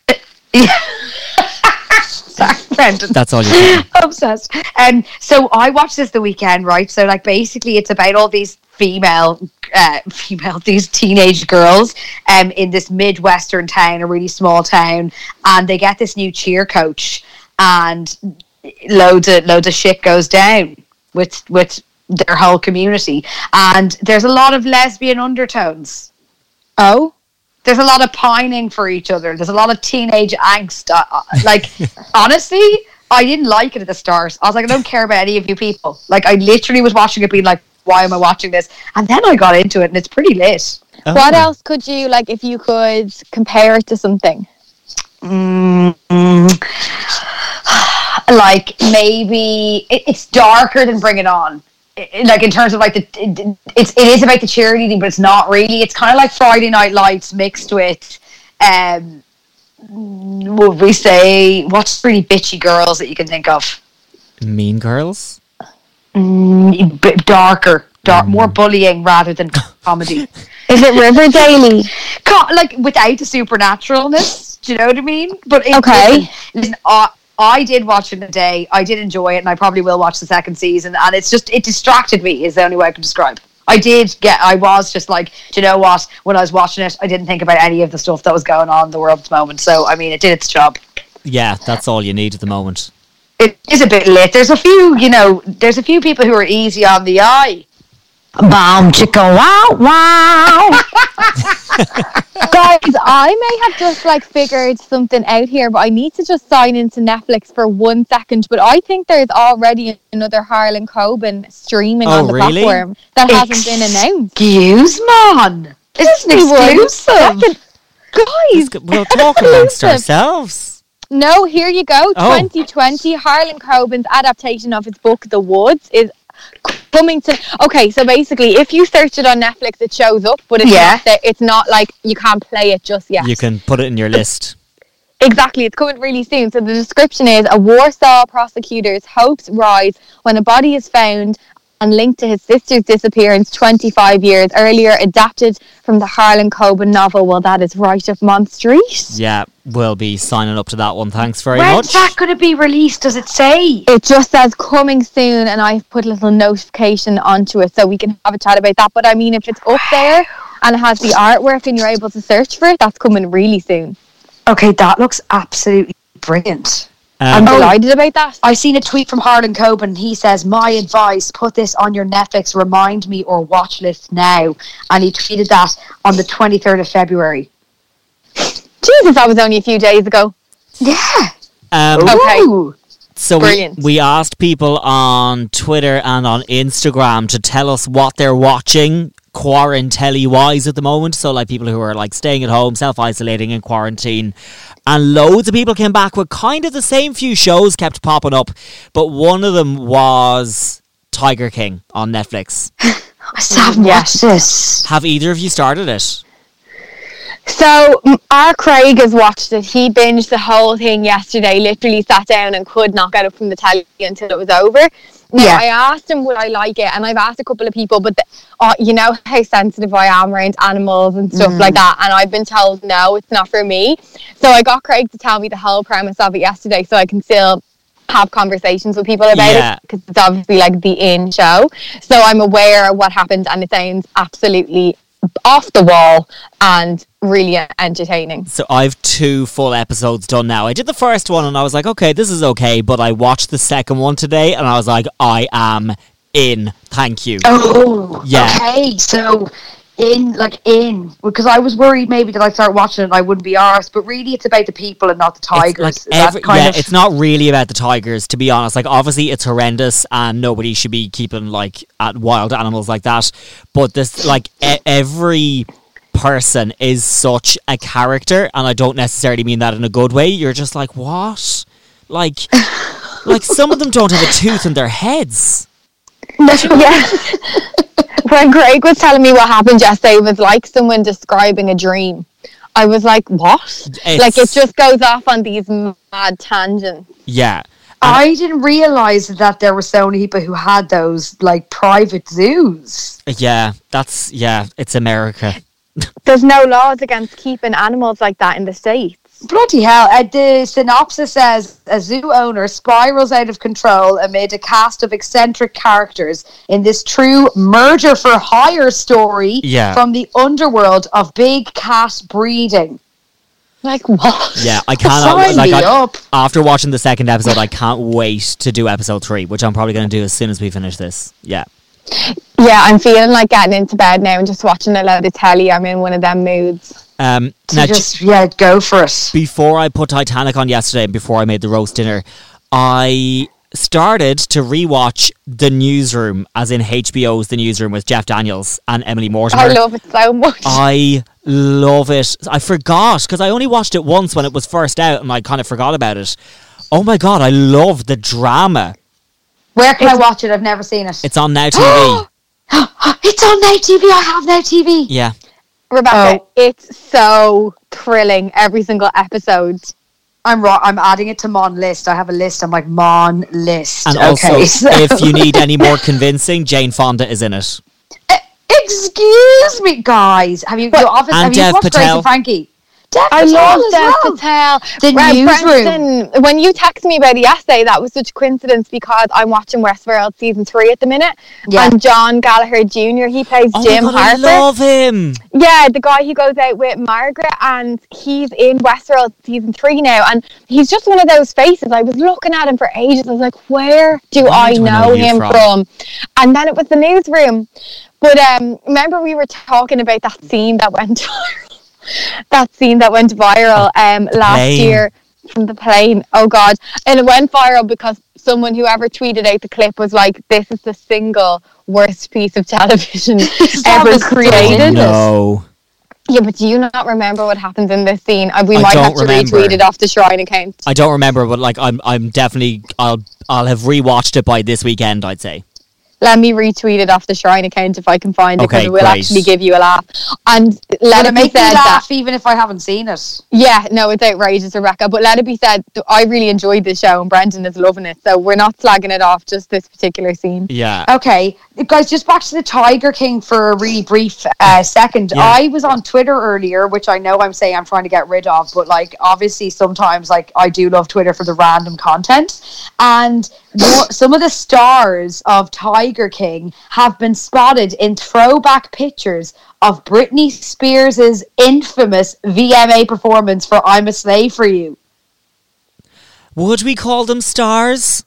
Speaker 5: Sorry, Brendan.
Speaker 4: That's all you can.
Speaker 5: Obsessed. Um, so I watched this the weekend, right? So like basically it's about all these female, uh, female, these teenage girls um, in this Midwestern town, a really small town, and they get this new cheer coach, and loads of loads of shit goes down with with their whole community, and there's a lot of lesbian undertones.
Speaker 3: Oh.
Speaker 5: There's a lot of pining for each other. There's a lot of teenage angst. Uh, uh, like, honestly, I didn't like it at the start. I was like, I don't care about any of you people. Like, I literally was watching it being like, why am I watching this? And then I got into it and it's pretty lit.
Speaker 4: Oh.
Speaker 3: What else could you, like, if you could compare it to something?
Speaker 5: Mm-hmm. Like, maybe it, it's darker than Bring It On. It, like in terms of like the it, it's it is about the cheerleading, but it's not really. It's kind of like Friday Night Lights mixed with um would we say what's really bitchy girls that you can think of?
Speaker 4: Mean Girls?
Speaker 5: Mm, bit darker, dark, more bullying rather than comedy.
Speaker 3: Is it Riverdale?
Speaker 5: Co- like without the supernaturalness, do you know what I mean? But it,
Speaker 3: Okay.
Speaker 5: listen, listen, uh, I did watch it in a day. I did enjoy it, and I probably will watch the second season. And it's just, it distracted me, is the only way I can describe. I did get, I was just like, do you know what? When I was watching it, I didn't think about any of the stuff that was going on in the world at the moment. So, I mean, it did its job.
Speaker 4: Yeah, that's all you need at the moment.
Speaker 5: It is a bit lit. There's a few, you know, there's a few people who are easy on the eye.
Speaker 3: Boom, chicka, wow, wow. Guys, I may have just like figured something out here, but I need to just sign into Netflix for one second. But I think there's already another Harlan Coben streaming
Speaker 4: Oh,
Speaker 3: on the
Speaker 4: really?
Speaker 3: platform that hasn't been announced.
Speaker 5: Excuse man. It's an
Speaker 3: Give me one
Speaker 5: exclusive.
Speaker 3: second. Guys,
Speaker 4: We'll talk amongst
Speaker 3: exclusive.
Speaker 4: ourselves.
Speaker 3: No, here you go.
Speaker 4: Oh.
Speaker 3: twenty twenty, Harlan Coben's adaptation of his book, The Woods, is coming to. Okay, so basically, if you search it on Netflix, it shows up, but it's
Speaker 5: Yeah.
Speaker 3: not that, it's not like you can't play it just yet.
Speaker 4: You can put it in your list.
Speaker 3: Exactly, it's coming really soon. So the description is: a Warsaw prosecutor's hopes rise when a body is found and linked to his sister's disappearance twenty-five years earlier, adapted from the Harlan Coben novel. Well, that is right up Mont Street.
Speaker 4: Yeah, we'll be signing up to that one. Thanks very
Speaker 5: When's
Speaker 4: much.
Speaker 5: that going to be released? Does it say?
Speaker 3: It just says coming soon, and I've put a little notification onto it so we can have a chat about that. But I mean, if it's up there and it has the artwork and you're able to search for it, that's coming really soon.
Speaker 5: Okay, that looks absolutely brilliant.
Speaker 3: I'm
Speaker 4: Um,
Speaker 3: delighted about that.
Speaker 5: I've seen a tweet from Harlan Coben. He says, my advice, put this on your Netflix remind me or watch list now. And he tweeted that on the twenty-third of February.
Speaker 3: Jesus, that was only a few days ago.
Speaker 5: Yeah.
Speaker 4: um,
Speaker 3: Okay.
Speaker 5: Ooh.
Speaker 4: So we,
Speaker 3: Brilliant.
Speaker 4: we asked people on Twitter and on Instagram to tell us what they're watching quarantine-wise at the moment. So like people who are like staying at home, self-isolating in quarantine. And loads of people came back with kind of the same few shows kept popping up. But one of them was Tiger King on Netflix.
Speaker 5: I still haven't watched this.
Speaker 4: Have either of you started it?
Speaker 3: So, m- our Craig has watched it. He binged the whole thing yesterday, literally sat down and could not get up from the telly until it was over. Now,
Speaker 5: Yeah.
Speaker 3: I asked him would I like it, and I've asked a couple of people, but the, uh, you know how sensitive I am around animals and stuff like that, and I've been told no, it's not for me. So I got Craig to tell me the whole premise of it yesterday so I can still have conversations with people about
Speaker 4: Yeah.
Speaker 3: it because it's obviously like the in show. So I'm aware of what happened, and it sounds absolutely off the wall and really entertaining.
Speaker 4: So I've two full episodes done now. I did the first one and I was like, okay, this is okay. But I watched the second one today and I was like, I am in. Thank you.
Speaker 5: Oh,
Speaker 4: Yeah.
Speaker 5: okay. So in, like in, because I was worried maybe that I'd start watching it and I wouldn't be arsed, but really it's about the people and not the tigers.
Speaker 4: It's
Speaker 5: Is
Speaker 4: like every,
Speaker 5: that kind
Speaker 4: yeah,
Speaker 5: of,
Speaker 4: it's not really about the tigers, to be honest. Like, obviously, it's horrendous, and nobody should be keeping like at wild animals like that. But this, like, e- every person is such a character, and I don't necessarily mean that in a good way. You're just like, what? Like, like some of them don't have a tooth in their heads.
Speaker 3: Yeah. When Craig was telling me what happened yesterday, it was like someone describing a dream. I was like, what?
Speaker 4: It's-
Speaker 3: Like, it just goes off on these mad tangents.
Speaker 4: Yeah.
Speaker 5: I didn't realise that there were so many people who had those like private zoos.
Speaker 4: Yeah, that's, yeah, it's America.
Speaker 3: There's no laws against keeping animals like that in the States.
Speaker 5: Bloody hell. Uh, the synopsis says a zoo owner spirals out of control amid a cast of eccentric characters in this true murder for hire story
Speaker 4: Yeah.
Speaker 5: from the underworld of big cat breeding.
Speaker 3: Like, what?
Speaker 4: Yeah, I cannot.
Speaker 5: Sign
Speaker 4: Like,
Speaker 5: me
Speaker 4: I,
Speaker 5: up.
Speaker 4: after watching the second episode, I can't wait to do episode three, which I'm probably going to do as soon as we finish this. Yeah.
Speaker 3: Yeah, I'm feeling like getting into bed now and just watching a load of telly. I'm in one of them moods.
Speaker 4: Um,
Speaker 5: So
Speaker 4: now,
Speaker 5: just, yeah, go for it.
Speaker 4: before I put Titanic on yesterday and before I made the roast dinner, I started to rewatch The Newsroom, as in H B O's The Newsroom with Jeff Daniels and Emily Mortimer.
Speaker 3: I love it so much.
Speaker 4: I love it. I forgot because I only watched it once when it was first out and I kind of forgot about it. Oh my God, I love the drama.
Speaker 5: Where can I watch it? I've never seen it.
Speaker 4: It's on Now T V.
Speaker 5: It's on Now T V. I have Now T V.
Speaker 4: Yeah.
Speaker 3: Rebecca,
Speaker 5: Oh.
Speaker 3: it's so thrilling, every single episode.
Speaker 5: I'm raw. I'm adding it to Mon list. I have a list. I'm like Mon list.
Speaker 4: And
Speaker 5: okay,
Speaker 4: also,
Speaker 5: so-
Speaker 4: if you need any more convincing, Jane Fonda is in it.
Speaker 5: Excuse me, guys. Have you, you office,
Speaker 4: And
Speaker 5: have you
Speaker 4: Dev
Speaker 5: watched Grace
Speaker 4: Patel.
Speaker 5: and Frankie? Dev
Speaker 3: I
Speaker 5: Patel
Speaker 3: love
Speaker 5: as
Speaker 3: Dev
Speaker 5: well.
Speaker 3: Patel.
Speaker 5: The
Speaker 3: Well,
Speaker 5: Newsroom.
Speaker 3: Brenton, when you texted me about it yesterday, that was such a coincidence because I'm watching Westworld season three at the minute.
Speaker 5: Yeah.
Speaker 3: And John Gallagher Junior, he plays
Speaker 4: Oh
Speaker 3: Jim
Speaker 4: my God, I
Speaker 3: Harper.
Speaker 4: love him.
Speaker 3: Yeah, the guy who goes out with Margaret, and he's in Westworld season three now, and he's just one of those faces. I was looking at him for ages. I was like, where do
Speaker 4: Where
Speaker 3: I
Speaker 4: do I know
Speaker 3: know
Speaker 4: you
Speaker 3: him
Speaker 4: from?
Speaker 3: from? And then it was The Newsroom. But um, remember we were talking about that scene that went viral, that scene that went viral um last
Speaker 4: plane.
Speaker 3: year from the plane. Oh God! And it went viral because someone, whoever tweeted out the clip, was like, "This is the single worst piece of television ever
Speaker 5: was
Speaker 3: created."
Speaker 4: No.
Speaker 3: Yeah, but do you not remember what happens in this scene? Uh, We
Speaker 4: I
Speaker 3: might
Speaker 4: don't
Speaker 3: have to
Speaker 4: remember.
Speaker 3: retweet it off the Shrine account.
Speaker 4: I don't remember, but like I'm I'm definitely I'll I'll have rewatched it by this weekend, I'd say.
Speaker 3: Let me retweet it off the Shrine account if I can find it, because
Speaker 4: Okay,
Speaker 3: it will
Speaker 4: great.
Speaker 3: actually give you a laugh. And let
Speaker 5: Will
Speaker 3: it
Speaker 5: it
Speaker 3: be
Speaker 5: make me
Speaker 3: said that,
Speaker 5: laugh even if I haven't seen it?
Speaker 3: yeah, no, it's outrageous, Rebecca. But let it be said, th- I really enjoyed this show and Brendan is loving it. So we're not slagging it off, just this particular scene.
Speaker 4: Yeah.
Speaker 5: Okay, guys, just back to the Tiger King for a really brief uh, second.
Speaker 4: Yeah.
Speaker 5: I was on Twitter earlier, which I know I'm saying I'm trying to get rid of, but like obviously sometimes like I do love Twitter for the random content. And more, some of the stars of Tiger King have been spotted in throwback pictures of Britney Spears' infamous V M A performance for "I'm a Slave for You."
Speaker 4: Would we call them stars?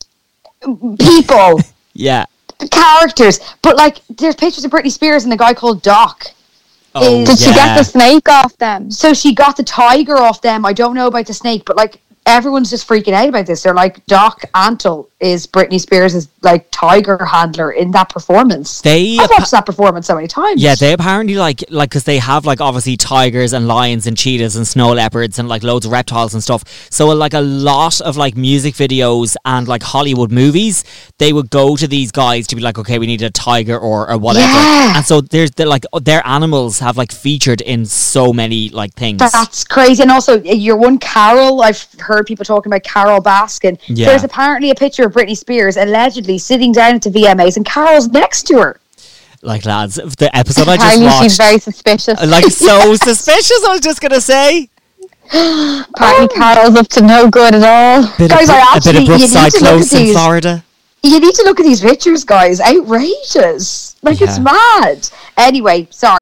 Speaker 5: People.
Speaker 4: Yeah.
Speaker 5: Characters, but like there's pictures of Britney Spears and a guy called Doc.
Speaker 4: Oh,
Speaker 3: Did she get
Speaker 4: yeah.
Speaker 3: the snake off them?
Speaker 5: So she got the tiger off them. I don't know about the snake, but like everyone's just freaking out about this. They're like, Doc Antle is Britney Spears' like tiger handler in that performance.
Speaker 4: They
Speaker 5: I've
Speaker 4: appa-
Speaker 5: watched that performance so many times.
Speaker 4: Yeah, they apparently like like because they have like obviously tigers and lions and cheetahs and snow leopards and like loads of reptiles and stuff. So like a lot of like music videos and like Hollywood movies, they would go to these guys to be like, okay, we need a tiger or or whatever.
Speaker 5: Yeah.
Speaker 4: And so there's the, like their animals have like featured in so many like things.
Speaker 5: That's crazy. And also, your one Carol, I've heard people talking about Carol Baskin.
Speaker 4: Yeah.
Speaker 5: There's apparently a picture of Britney Spears allegedly sitting down at the V M As and Carol's next to her.
Speaker 4: Like lads, the episode I just
Speaker 3: Apparently
Speaker 4: watched,
Speaker 3: she's very suspicious.
Speaker 4: like so suspicious. I was just gonna say.
Speaker 3: Party Carol's up to no good at all.
Speaker 4: Bit
Speaker 5: Guys,
Speaker 4: of,
Speaker 5: I
Speaker 4: a bit of
Speaker 5: actually- you need to look at
Speaker 4: Cyclose in
Speaker 5: these.
Speaker 4: Florida.
Speaker 5: You need to look at these pictures, guys. Outrageous. Like, it's
Speaker 4: Yeah.
Speaker 5: mad. Anyway, sorry.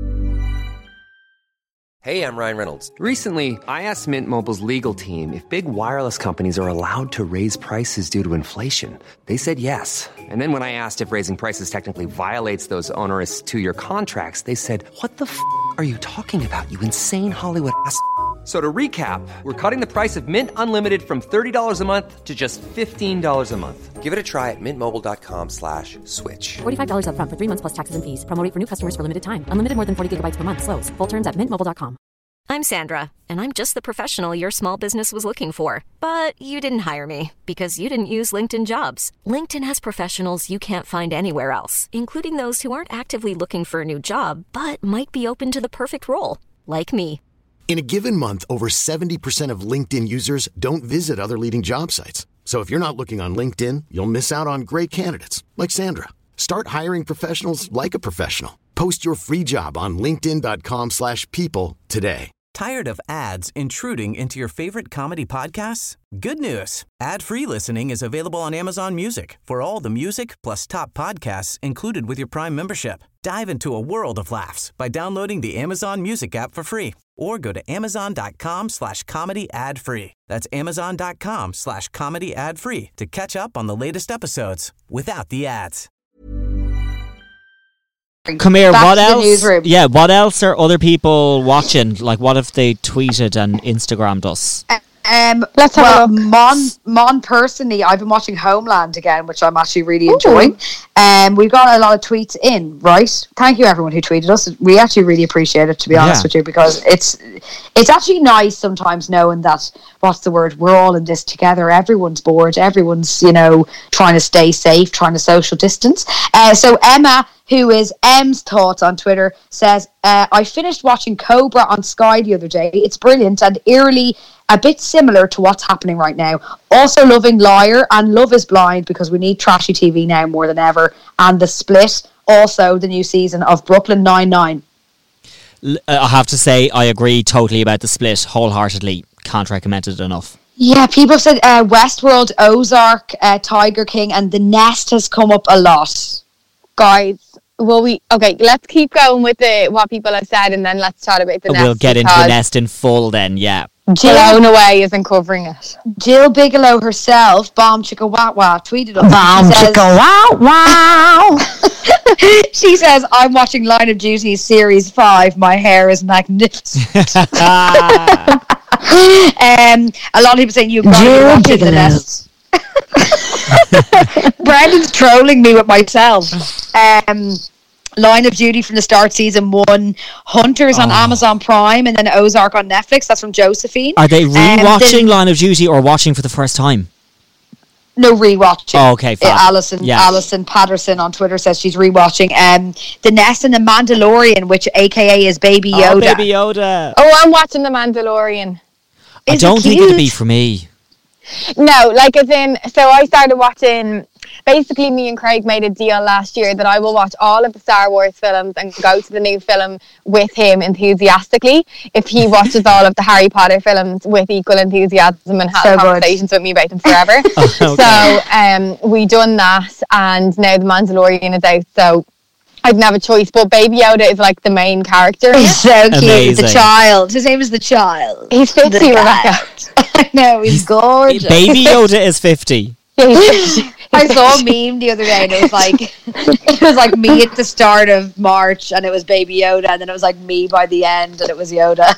Speaker 9: Hey, I'm Ryan Reynolds. Recently, I asked Mint Mobile's legal team if big wireless companies are allowed to raise prices due to inflation. They said yes. And then when I asked if raising prices technically violates those onerous two-year contracts, they said, what the f*** are you talking about, you insane Hollywood ass f- So to recap, we're cutting the price of Mint Unlimited from thirty dollars a month to just fifteen dollars a month. Give it a try at mintmobile.com slash switch.
Speaker 10: forty-five dollars up front for three months plus taxes and fees. Promo rate for new customers for limited time. Unlimited more than forty gigabytes per month. Slows full terms at mint mobile dot com.
Speaker 11: I'm Sandra, and I'm just the professional your small business was looking for. But you didn't hire me because you didn't use LinkedIn Jobs. LinkedIn has professionals you can't find anywhere else, including those who aren't actively looking for a new job, but might be open to the perfect role, like me.
Speaker 2: In a given month, over seventy percent of LinkedIn users don't visit other leading job sites. So if you're not looking on LinkedIn, you'll miss out on great candidates like Sandra. Start hiring professionals like a professional. Post your free job on linkedin.com slash people today.
Speaker 12: Tired of ads intruding into your favorite comedy podcasts? Good news. Ad-free listening is available on Amazon Music for all the music plus top podcasts included with your Prime membership. Dive into a world of laughs by downloading the Amazon Music app for free or go to amazon.com slash comedy ad free. That's amazon.com slash comedy ad free to catch up on the latest episodes without the ads.
Speaker 4: Come here,
Speaker 5: Back
Speaker 4: what
Speaker 5: to the
Speaker 4: else?
Speaker 5: newsroom.
Speaker 4: Yeah, what else are other people watching? Like, what if they tweeted and Instagrammed us?
Speaker 5: Um,
Speaker 3: Let's have
Speaker 5: well,
Speaker 3: a look.
Speaker 5: Mon, Mon personally, I've been watching Homeland again, which I'm actually really enjoying. Um, we've got a lot of tweets in, right? Thank you everyone who tweeted us. We actually really appreciate it, to be honest
Speaker 4: Yeah.
Speaker 5: with you, because it's it's actually nice sometimes knowing that, what's the word, we're all in this together. Everyone's bored. Everyone's, you know, trying to stay safe, trying to social distance. Uh, so Emma, who is M's Thoughts on Twitter, says, uh, I finished watching Cobra on Sky the other day. It's brilliant and eerily a bit similar to what's happening right now. Also loving Liar and Love is Blind because we need trashy T V now more than ever. And The Split, also the new season of Brooklyn Nine-Nine.
Speaker 4: L- uh, I have to say, I agree totally about The Split, wholeheartedly. Can't recommend it enough.
Speaker 5: Yeah, people have said uh, Westworld, Ozark, uh, Tiger King, and The Nest has come up a lot.
Speaker 3: Guys, will we... Okay, let's keep going with the what people have said and then let's chat about the nest.
Speaker 4: We'll get into The
Speaker 3: because
Speaker 4: Nest in full then, yeah.
Speaker 3: Blown Away isn't covering it.
Speaker 5: Jill Bigelow herself, Bomb Chicka Wow Wow, tweeted us.
Speaker 3: Bomb
Speaker 5: She says-
Speaker 3: chicka wow wow.
Speaker 5: She says, I'm watching Line of Duty Series five. My hair is magnificent. um, a lot of people saying you've got to be watching The Nest. Brendan's trolling me with myself. Um, Line of Duty from the start, season one. Hunters on
Speaker 4: Oh.
Speaker 5: Amazon Prime, and then Ozark on Netflix. That's from Josephine.
Speaker 4: Are they
Speaker 5: Um,
Speaker 4: re-watching
Speaker 5: the-
Speaker 4: Line of Duty or watching for the first time?
Speaker 5: No, rewatching.
Speaker 4: Oh, okay,
Speaker 5: Uh,
Speaker 4: fab.
Speaker 5: Alison
Speaker 4: Yeah.
Speaker 5: Alison Patterson on Twitter says she's rewatching um, The Nest and The Mandalorian, which A K A is Baby Yoda.
Speaker 4: Oh, Baby Yoda.
Speaker 3: Oh, I'm watching The Mandalorian.
Speaker 4: I
Speaker 5: Is it
Speaker 4: don't think it'd
Speaker 5: cute?
Speaker 4: be for me.
Speaker 3: No, like as in, so I started watching, basically me and Craig made a deal last year that I will watch all of the Star Wars films and go to the new film with him enthusiastically if he watches all of the Harry Potter films with equal enthusiasm and has
Speaker 5: So good.
Speaker 3: conversations with me about them forever.
Speaker 4: Okay.
Speaker 3: So um, we done that and now The Mandalorian is out, so I didn't have a choice, but Baby Yoda is like the main character. in it.
Speaker 5: He's so cute.
Speaker 4: Amazing.
Speaker 5: The child. His name is the child.
Speaker 3: He's fifty,
Speaker 5: The
Speaker 3: Rebecca.
Speaker 5: I know, he's gorgeous.
Speaker 4: Baby Yoda is fifty.
Speaker 3: Yeah, he's fifty.
Speaker 5: I saw a meme the other day and it was like it was like me at the start of March and it was Baby Yoda, and then it was like me by the end and it was Yoda.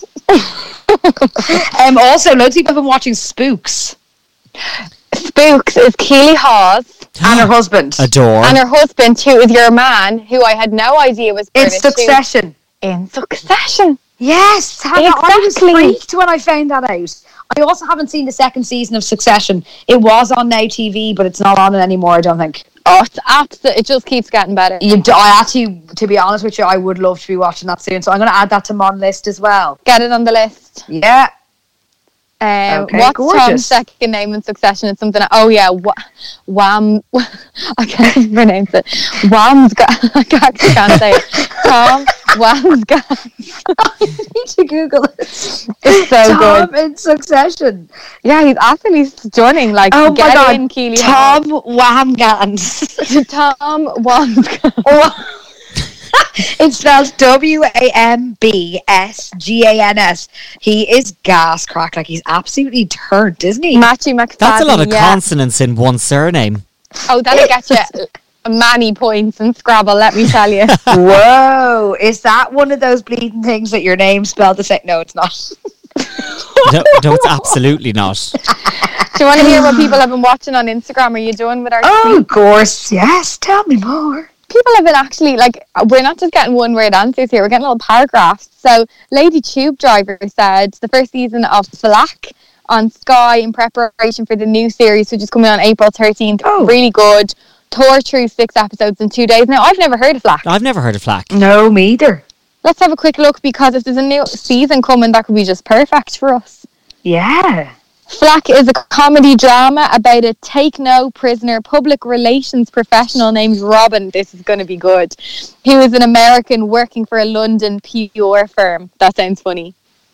Speaker 5: um also loads of people have been watching Spooks.
Speaker 3: Spooks is Keely Hawes.
Speaker 5: And her husband.
Speaker 4: Adore.
Speaker 3: And her husband, who is your man, who I had no idea was
Speaker 5: It's
Speaker 3: British, who-
Speaker 5: Succession.
Speaker 3: In Succession.
Speaker 5: Yes, Hannah, I was
Speaker 3: Exactly.
Speaker 5: freaked when I found that out. I also haven't seen the second season of Succession. It was on Now T V, but it's not on it anymore, I don't think.
Speaker 3: Oh, it's absolute. It just keeps getting better.
Speaker 5: You, d- I actually, to be honest with you, I would love to be watching that soon. So I'm going to add that to Mon list as well.
Speaker 3: Get it on the list.
Speaker 5: Yeah.
Speaker 3: Um,
Speaker 5: Okay,
Speaker 3: what's
Speaker 5: gorgeous.
Speaker 3: Tom's second name in Succession? It's something. Oh yeah, Wha- Wham. I can't pronounce it. Wham's got. I actually can't say it. Tom Wamsgans.
Speaker 5: I need to Google it.
Speaker 3: It's so
Speaker 5: Tom
Speaker 3: good.
Speaker 5: in Succession.
Speaker 3: Yeah, he's absolutely stunning. Like,
Speaker 5: Oh
Speaker 3: get
Speaker 5: my God.
Speaker 3: in, Keely.
Speaker 5: Tom Wamsgans.
Speaker 3: Tom Wamsgans.
Speaker 5: It's spelled W A M B S G A N S. He is gas crack. Like, he's absolutely turned, isn't he?
Speaker 3: Matthew McFadden.
Speaker 4: That's a lot of
Speaker 3: yeah.
Speaker 4: consonants in one surname.
Speaker 3: Oh, that'll get you many points in Scrabble, let me tell you.
Speaker 5: Whoa. Is that one of those bleeding things that your name's spelled the same? No, it's not.
Speaker 4: no, no, it's absolutely not.
Speaker 3: Do you want to hear what people have been watching on Instagram? Are you done with our
Speaker 5: Oh,
Speaker 3: tweet?
Speaker 5: of course. Yes, tell me more.
Speaker 3: People have been actually, like, we're not just getting one word answers here, we're getting little paragraphs. So, Lady Tube Driver said the first season of Flack on Sky in preparation for the new series, which is coming on April thirteenth.
Speaker 5: Oh.
Speaker 3: Really good. Tore through six episodes in two days. Now, I've never heard of Flack.
Speaker 4: I've never heard of Flack.
Speaker 5: No, me either.
Speaker 3: Let's have a quick look, because if there's a new season coming, that could be just perfect for us.
Speaker 5: Yeah.
Speaker 3: Flack is a comedy drama about a take-no prisoner public relations professional named Robin. This is going to be good. He was an American working for a London P R firm. That sounds funny.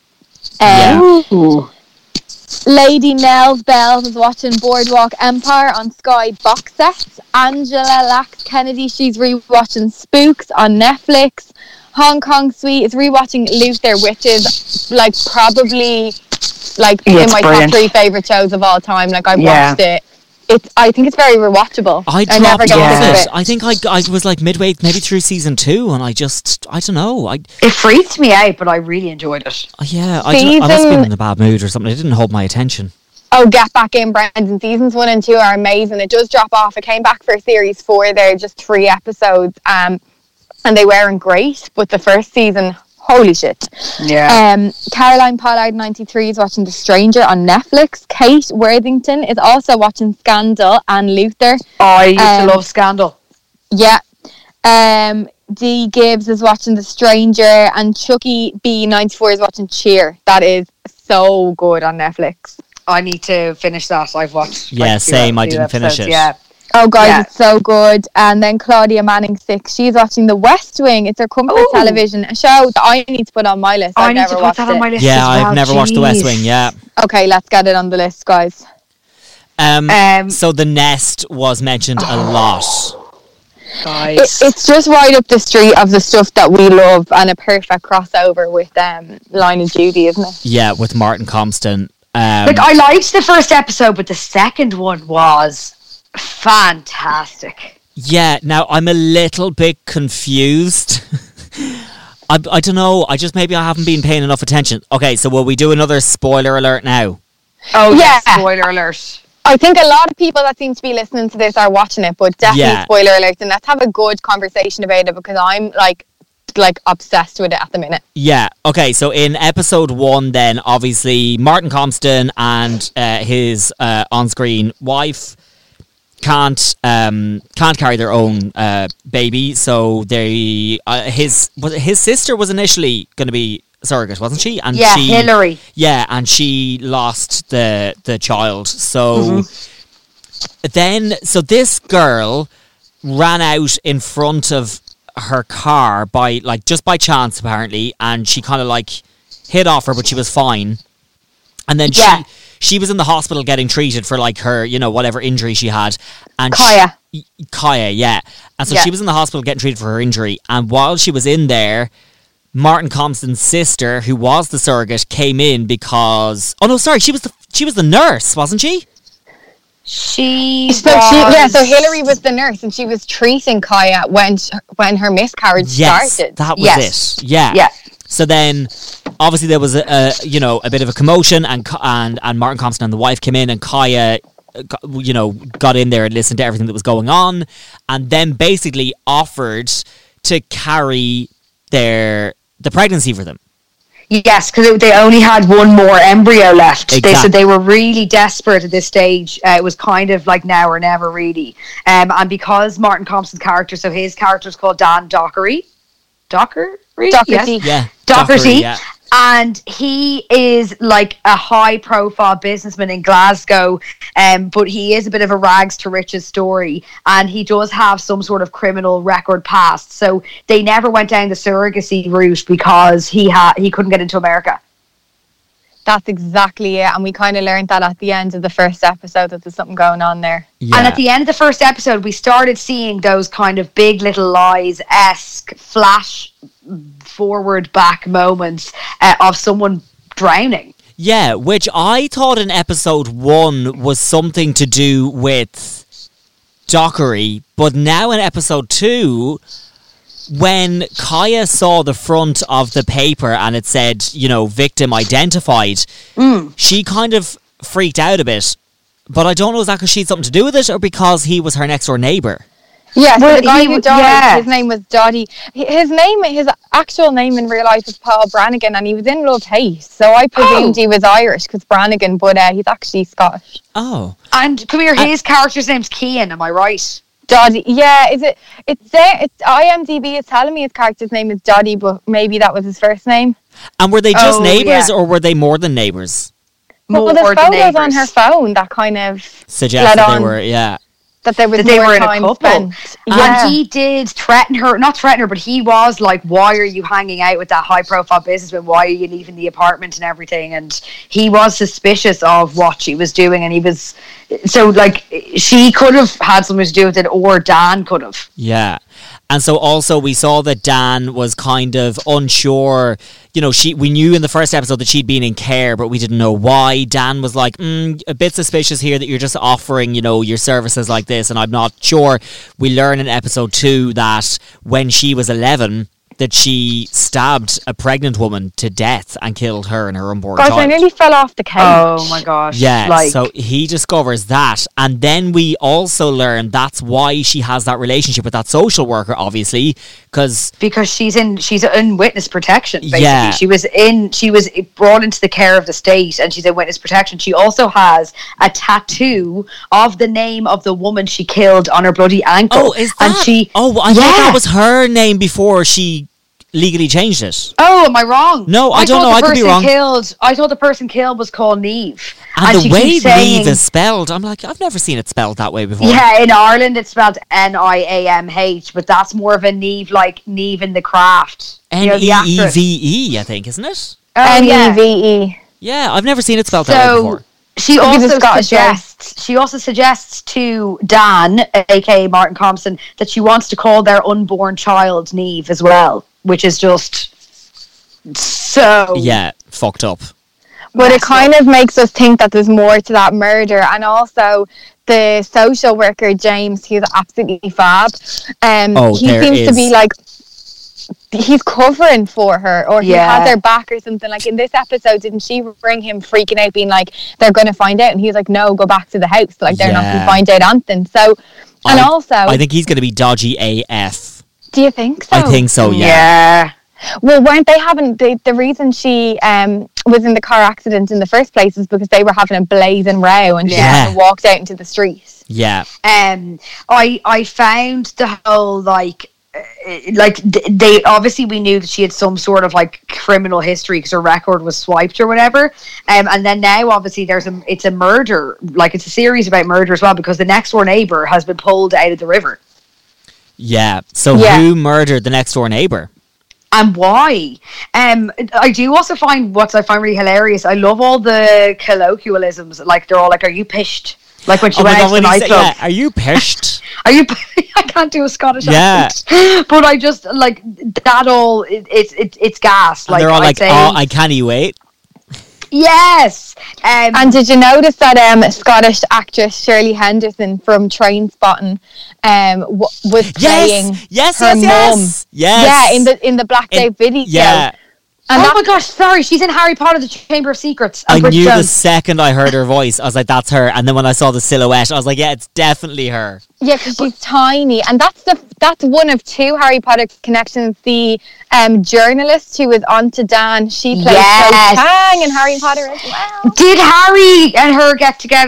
Speaker 3: Um,
Speaker 5: Ooh.
Speaker 3: Lady Nels Bells is watching Boardwalk Empire on Sky box sets. Angela Lax Kennedy, she's rewatching Spooks on Netflix. Hong Kong Sweet is rewatching Luther, which is like probably like
Speaker 5: Yeah,
Speaker 3: in
Speaker 5: it's
Speaker 3: my
Speaker 5: brilliant.
Speaker 3: top three favourite shows of all time. Like, I've
Speaker 5: Yeah.
Speaker 3: watched it. It's I think it's very rewatchable.
Speaker 4: I
Speaker 3: I never
Speaker 4: dropped
Speaker 3: get
Speaker 4: off
Speaker 3: sick of
Speaker 4: it.
Speaker 3: it.
Speaker 4: I think I, I was like midway, maybe through season two, and I just, I don't know. I
Speaker 5: It freaked me out, but I really enjoyed it.
Speaker 4: yeah, I, don't know, I must have
Speaker 3: Season-
Speaker 4: been in a bad mood or something. It didn't hold my attention.
Speaker 3: Oh, get back in, Brendan. Seasons one and two are amazing. It does drop off. It came back for series four. There, just three episodes, um, and they weren't great. But the first season, holy shit.
Speaker 5: Yeah.
Speaker 3: Um, Caroline Pollard ninety-three is watching The Stranger on Netflix. Kate Worthington is also watching Scandal and Luther.
Speaker 5: Oh, I used
Speaker 3: um,
Speaker 5: to love Scandal.
Speaker 3: Yeah. Um, Dee Gibbs is watching The Stranger, and Chucky B ninety-four is watching Cheer. That is so good on Netflix.
Speaker 5: I need to finish that. I've watched.
Speaker 4: Yeah,
Speaker 5: like, few-
Speaker 4: same. I
Speaker 5: few
Speaker 4: didn't finish
Speaker 5: episodes,
Speaker 4: it.
Speaker 5: Yeah.
Speaker 3: Oh, guys,
Speaker 5: Yeah.
Speaker 3: it's so good. And then Claudia Manning six, she's watching The West Wing. It's her comfort
Speaker 5: Ooh.
Speaker 3: television, a show that I need to put on my list. I've
Speaker 5: I need
Speaker 3: never
Speaker 5: to put
Speaker 3: watched
Speaker 5: that
Speaker 3: it.
Speaker 5: on my list.
Speaker 4: Yeah,
Speaker 5: as well.
Speaker 4: I've never watched The West
Speaker 5: Jeez.
Speaker 4: Wing. Yeah.
Speaker 3: Okay, let's get it on the list, guys.
Speaker 4: Um,
Speaker 5: Um,
Speaker 4: so The Nest was mentioned a lot.
Speaker 3: It,
Speaker 5: Guys.
Speaker 3: it's just right up the street of the stuff that we love, and a perfect crossover with um, Line of Duty, isn't it?
Speaker 4: Yeah, with Martin Compston. Um,
Speaker 5: Like, I liked the first episode, but the second one was fantastic.
Speaker 4: yeah, now I'm a little bit confused. I, I don't know. I just maybe I haven't been paying enough attention. Okay, so will we do another spoiler alert now?
Speaker 5: Oh, yeah.
Speaker 3: Yeah.
Speaker 5: Spoiler alert.
Speaker 3: I think a lot of people that seem to be listening to this are watching it, but definitely
Speaker 4: Yeah.
Speaker 3: spoiler alert, and let's have a good conversation about it, because I'm like like obsessed with it at the minute.
Speaker 4: Yeah. Okay. So in episode one, then obviously Martin Compston and uh, his uh, on-screen wife can't um, can't carry their own uh, baby. So they uh, his was it his sister was initially going to be a surrogate, wasn't she? And
Speaker 5: Yeah,
Speaker 4: she,
Speaker 5: Hillary.
Speaker 4: Yeah, and she lost the the child. So then, so this girl ran out in front of her car by like just by chance apparently, and she kind of like hit off her, but she was fine. And then
Speaker 3: Yeah.
Speaker 4: she she was in the hospital getting treated for like her, you know, whatever injury she had. And
Speaker 3: Kaya.
Speaker 4: she, Kaya, yeah. And so
Speaker 3: Yeah.
Speaker 4: she was in the hospital getting treated for her injury. And while she was in there, Martin Compston's sister, who was the surrogate, came in because oh no, sorry, she was the she was the nurse, wasn't she?
Speaker 5: She
Speaker 3: So she, yeah, so
Speaker 5: was-
Speaker 3: Hillary was the nurse, and she was treating Kaya when sh- when her miscarriage
Speaker 4: Yes,
Speaker 3: started.
Speaker 4: that was
Speaker 5: Yes.
Speaker 4: it. Yeah.
Speaker 5: Yeah.
Speaker 4: So then, obviously, there was a, a you know a bit of a commotion, and Ka- and and Martin Compston and the wife came in, and Kaya, uh, got, you know, got in there and listened to everything that was going on, and then basically offered to carry their the pregnancy for them.
Speaker 5: Yes, because they only had one more embryo left. They
Speaker 4: Exact-
Speaker 5: said they were really desperate at this stage. Uh, it was kind of like now or never, really. Um, and because Martin Compston's character, so his character is called Dan Dockery. Dockery?
Speaker 3: Doherty.
Speaker 5: Yes.
Speaker 4: Yeah.
Speaker 5: Doherty.
Speaker 4: yeah.
Speaker 5: and he is like a high profile businessman in Glasgow, um, but he is a bit of a rags to riches story, and he does have some sort of criminal record past. So they never went down the surrogacy route because he had he couldn't get into America.
Speaker 3: That's exactly it. And we kind of learned that at the end of the first episode that there's something going on there.
Speaker 5: Yeah. And at the end of the first episode, we started seeing those kind of Big Little Lies-esque flash forward back moments uh, of someone drowning.
Speaker 4: Yeah, which I thought in episode one was something to do with Dockery, but now in episode two, when Kaya saw the front of the paper and it said, you know, victim identified,
Speaker 5: mm.
Speaker 4: she kind of freaked out a bit. But I don't know, is that because she had something to do with it or because he was her next door neighbour?
Speaker 3: Yeah, so
Speaker 5: well,
Speaker 3: the guy
Speaker 5: he,
Speaker 3: who died,
Speaker 5: yeah.
Speaker 3: his name was Doddy. His name, his actual name in real life was Paul Brannigan, and he was in Love Hate. So I presumed oh. he was Irish because Brannigan, but uh, he's actually Scottish.
Speaker 4: Oh.
Speaker 5: And come here, his uh, character's name's Cian, am I right?
Speaker 3: Doddy, yeah, is it? It's there. It's IMDb is telling me his character's name is Doddy, but maybe that was his first name.
Speaker 4: And were they just
Speaker 5: oh,
Speaker 4: neighbours,
Speaker 5: yeah.
Speaker 4: or were they more than neighbours?
Speaker 3: Well,
Speaker 5: more
Speaker 3: there's
Speaker 5: than
Speaker 3: photos
Speaker 5: neighbours.
Speaker 3: on her phone that kind of
Speaker 4: suggest that they were, yeah.
Speaker 3: That there was
Speaker 5: that they
Speaker 3: more
Speaker 5: were in a
Speaker 3: time
Speaker 5: couple.
Speaker 3: spent.
Speaker 5: Yeah. And he did threaten her, not threaten her, but he was like, why are you hanging out with that high profile businessman? Why are you leaving the apartment and everything? And he was suspicious of what she was doing, and he was, so like, she could have had something to do with it, or Dan could have.
Speaker 4: Yeah. And so also we saw that Dan was kind of unsure. You know, she we knew in the first episode that she'd been in care, but we didn't know why. Dan was like, mm, a bit suspicious here that you're just offering, you know, your services like this, and I'm not sure. We learn in episode two that when she was eleven, that she stabbed a pregnant woman to death and killed her and her unborn
Speaker 3: Gosh,
Speaker 4: child.
Speaker 3: I nearly fell off the couch.
Speaker 5: Oh my gosh.
Speaker 4: Yeah,
Speaker 5: like,
Speaker 4: so he discovers that, and then we also learn that's why she has that relationship with that social worker, obviously, because
Speaker 5: because she's in she's in witness protection. Basically,
Speaker 4: yeah.
Speaker 5: she was in she was brought into the care of the state, and she's in witness protection. She also has a tattoo of the name of the woman she killed on her bloody ankle.
Speaker 4: Oh, is that?
Speaker 5: And she,
Speaker 4: oh, I
Speaker 5: yeah.
Speaker 4: thought that was her name before she legally changed it.
Speaker 5: Oh, am I wrong?
Speaker 4: No, I, I don't know. I could be wrong.
Speaker 5: Killed, I thought the person killed was called Neve.
Speaker 4: And, and the way
Speaker 5: saying,
Speaker 4: Neve is spelled, I'm like, I've never seen it spelled that way before.
Speaker 5: Yeah, in Ireland it's spelled N I A M H, but that's more of a Neve, like Neve in the Craft.
Speaker 4: N E E V E, I think, isn't it?
Speaker 3: N E V E.
Speaker 4: Yeah, I've never seen it spelled
Speaker 5: so,
Speaker 4: that way before.
Speaker 5: She also suggests she also suggests to Dan, aka Martin Compson, that she wants to call their unborn child Neve as well, which is just so
Speaker 4: yeah, fucked up.
Speaker 3: But it kind of makes us think that there's more to that murder, and also the social worker James, he's absolutely fab. Um,
Speaker 4: oh,
Speaker 3: he
Speaker 4: there
Speaker 3: seems
Speaker 4: is.
Speaker 3: to be like he's covering for her, or he
Speaker 5: yeah.
Speaker 3: had their back or something. Like in this episode, didn't she ring him freaking out, being like, "They're going to find out," and he was like, "No, go back to the house. Like they're
Speaker 4: yeah.
Speaker 3: not going to find out anything." So, and
Speaker 4: I,
Speaker 3: also,
Speaker 4: I think he's going to be dodgy A F.
Speaker 3: Do you think so?
Speaker 4: I think so. Yeah.
Speaker 5: Yeah.
Speaker 3: Well, weren't they having the the reason she um was in the car accident in the first place is because they were having a blazing row, and she
Speaker 4: yeah.
Speaker 3: kind of walked out into the street.
Speaker 4: Yeah.
Speaker 5: Um, I I found the whole like. Like they obviously we knew that she had some sort of like criminal history because her record was swiped or whatever, um, and then now obviously there's a it's a murder, like it's a series about murder as well, because the next door neighbor has been pulled out of the river.
Speaker 4: Yeah. So
Speaker 3: yeah.
Speaker 4: who murdered the next door neighbor?
Speaker 5: And why? Um, I do also find what I find really hilarious. I love all the colloquialisms. Like they're all like, "Are you pished?" Like when she
Speaker 4: oh
Speaker 5: went
Speaker 4: God,
Speaker 5: out to the nightclub.
Speaker 4: Yeah, are you pished?
Speaker 5: Are you? I can't do a Scottish
Speaker 4: yeah.
Speaker 5: accent, but I just like that. All it, it's it, it's gas.
Speaker 4: And
Speaker 5: like
Speaker 4: they're all
Speaker 5: I'd
Speaker 4: like,
Speaker 5: say,
Speaker 4: "Oh, I can't wait."
Speaker 5: Yes. Um,
Speaker 3: and did you notice that um Scottish actress Shirley Henderson from Trainspotting um w- was playing
Speaker 4: yes, yes,
Speaker 3: her
Speaker 4: yes,
Speaker 3: mum?
Speaker 4: yes, yes.
Speaker 3: Yeah, in the in the Black Dave video.
Speaker 4: Yeah.
Speaker 5: And oh my gosh, sorry, she's in Harry Potter, the Chamber of Secrets.
Speaker 4: I
Speaker 5: Bridget
Speaker 4: knew
Speaker 5: Jones.
Speaker 4: the second I heard her voice, I was like, that's her. And then when I saw the silhouette, I was like, yeah, it's definitely her.
Speaker 3: Yeah, because she's tiny. And that's the that's one of two Harry Potter connections. The um, journalist who was on to Dan, she played
Speaker 5: yes.
Speaker 3: Cho Chang in Harry Potter as well.
Speaker 5: Did Harry and her get together?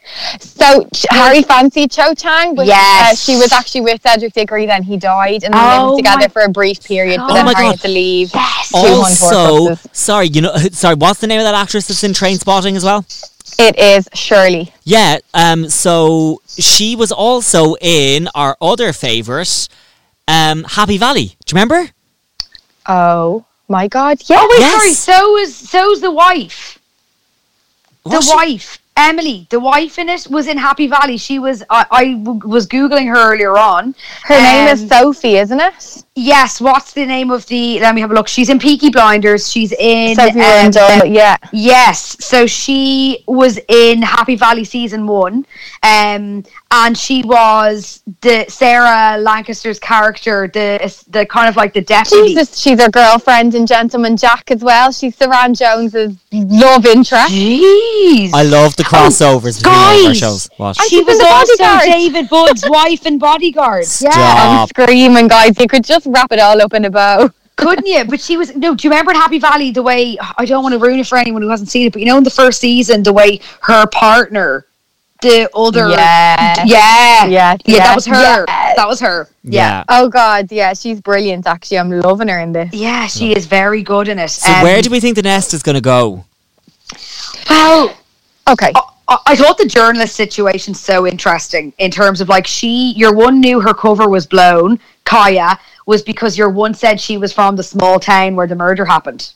Speaker 3: So Ch- Harry fancied Cho Chang, but
Speaker 5: Yes.
Speaker 3: uh, she was actually with Cedric Diggory. Then he died, and then they
Speaker 5: Oh
Speaker 3: lived together
Speaker 5: my
Speaker 3: for a brief period. But
Speaker 4: God.
Speaker 3: then
Speaker 4: Oh my
Speaker 3: Harry
Speaker 4: God.
Speaker 3: had to leave.
Speaker 5: Yes.
Speaker 3: to hunt
Speaker 4: Also,
Speaker 3: horcruxes.
Speaker 4: sorry, you know, sorry, what's the name of that actress that's in Trainspotting as well?
Speaker 3: It is Shirley.
Speaker 4: Yeah, um, so she was also in our other favourite, um, Happy Valley. Do you remember?
Speaker 3: Oh my God! Yeah.
Speaker 5: Oh wait,
Speaker 4: Yes.
Speaker 5: sorry. So is so's the wife. The
Speaker 4: Was she?
Speaker 5: wife, Emily, the wife in it was in Happy Valley. She was. I, I w- was googling her earlier on.
Speaker 3: Her name is
Speaker 5: Um,
Speaker 3: Sophie, isn't it?
Speaker 5: Yes. What's the name of the? Let me have a look. She's in Peaky Blinders. She's in.
Speaker 3: Sophie
Speaker 5: um,
Speaker 3: Randall. Yeah.
Speaker 5: Yes, so she was in Happy Valley season one, um, and she was the Sarah Lancaster's character, the the kind of like the deputy.
Speaker 3: Jesus, she's her girlfriend in Gentleman Jack as well. She's Saran Jones's love interest.
Speaker 5: Jeez,
Speaker 4: I love the crossovers between all of our
Speaker 5: guys.
Speaker 4: shows. What?
Speaker 5: she
Speaker 3: she's in
Speaker 5: was
Speaker 3: The
Speaker 5: also
Speaker 3: Bodyguard.
Speaker 5: David Budd's wife in Bodyguard.
Speaker 3: Yeah,
Speaker 4: Stop.
Speaker 3: I'm screaming, guys. You could just wrap it all up in a bow.
Speaker 5: Couldn't you? But she was no. Do you remember in Happy Valley the way? I don't want to ruin it for anyone who hasn't seen it, but you know in the first season the way her partner, the other,
Speaker 3: Yeah.
Speaker 5: yeah,
Speaker 3: Yeah,
Speaker 5: yeah, that was her.
Speaker 3: yes.
Speaker 5: That was her.
Speaker 4: Yeah.
Speaker 3: Oh God, yeah, she's brilliant. Actually, I'm loving her in this.
Speaker 5: Yeah, she is very good in it.
Speaker 4: So
Speaker 5: Um,
Speaker 4: where do we think the nest is going to go?
Speaker 5: Well,
Speaker 3: Okay.
Speaker 5: I, I thought the journalist situation so interesting in terms of like she, your one knew her cover was blown, Kaya, was because your one said she was from the small town where the murder happened.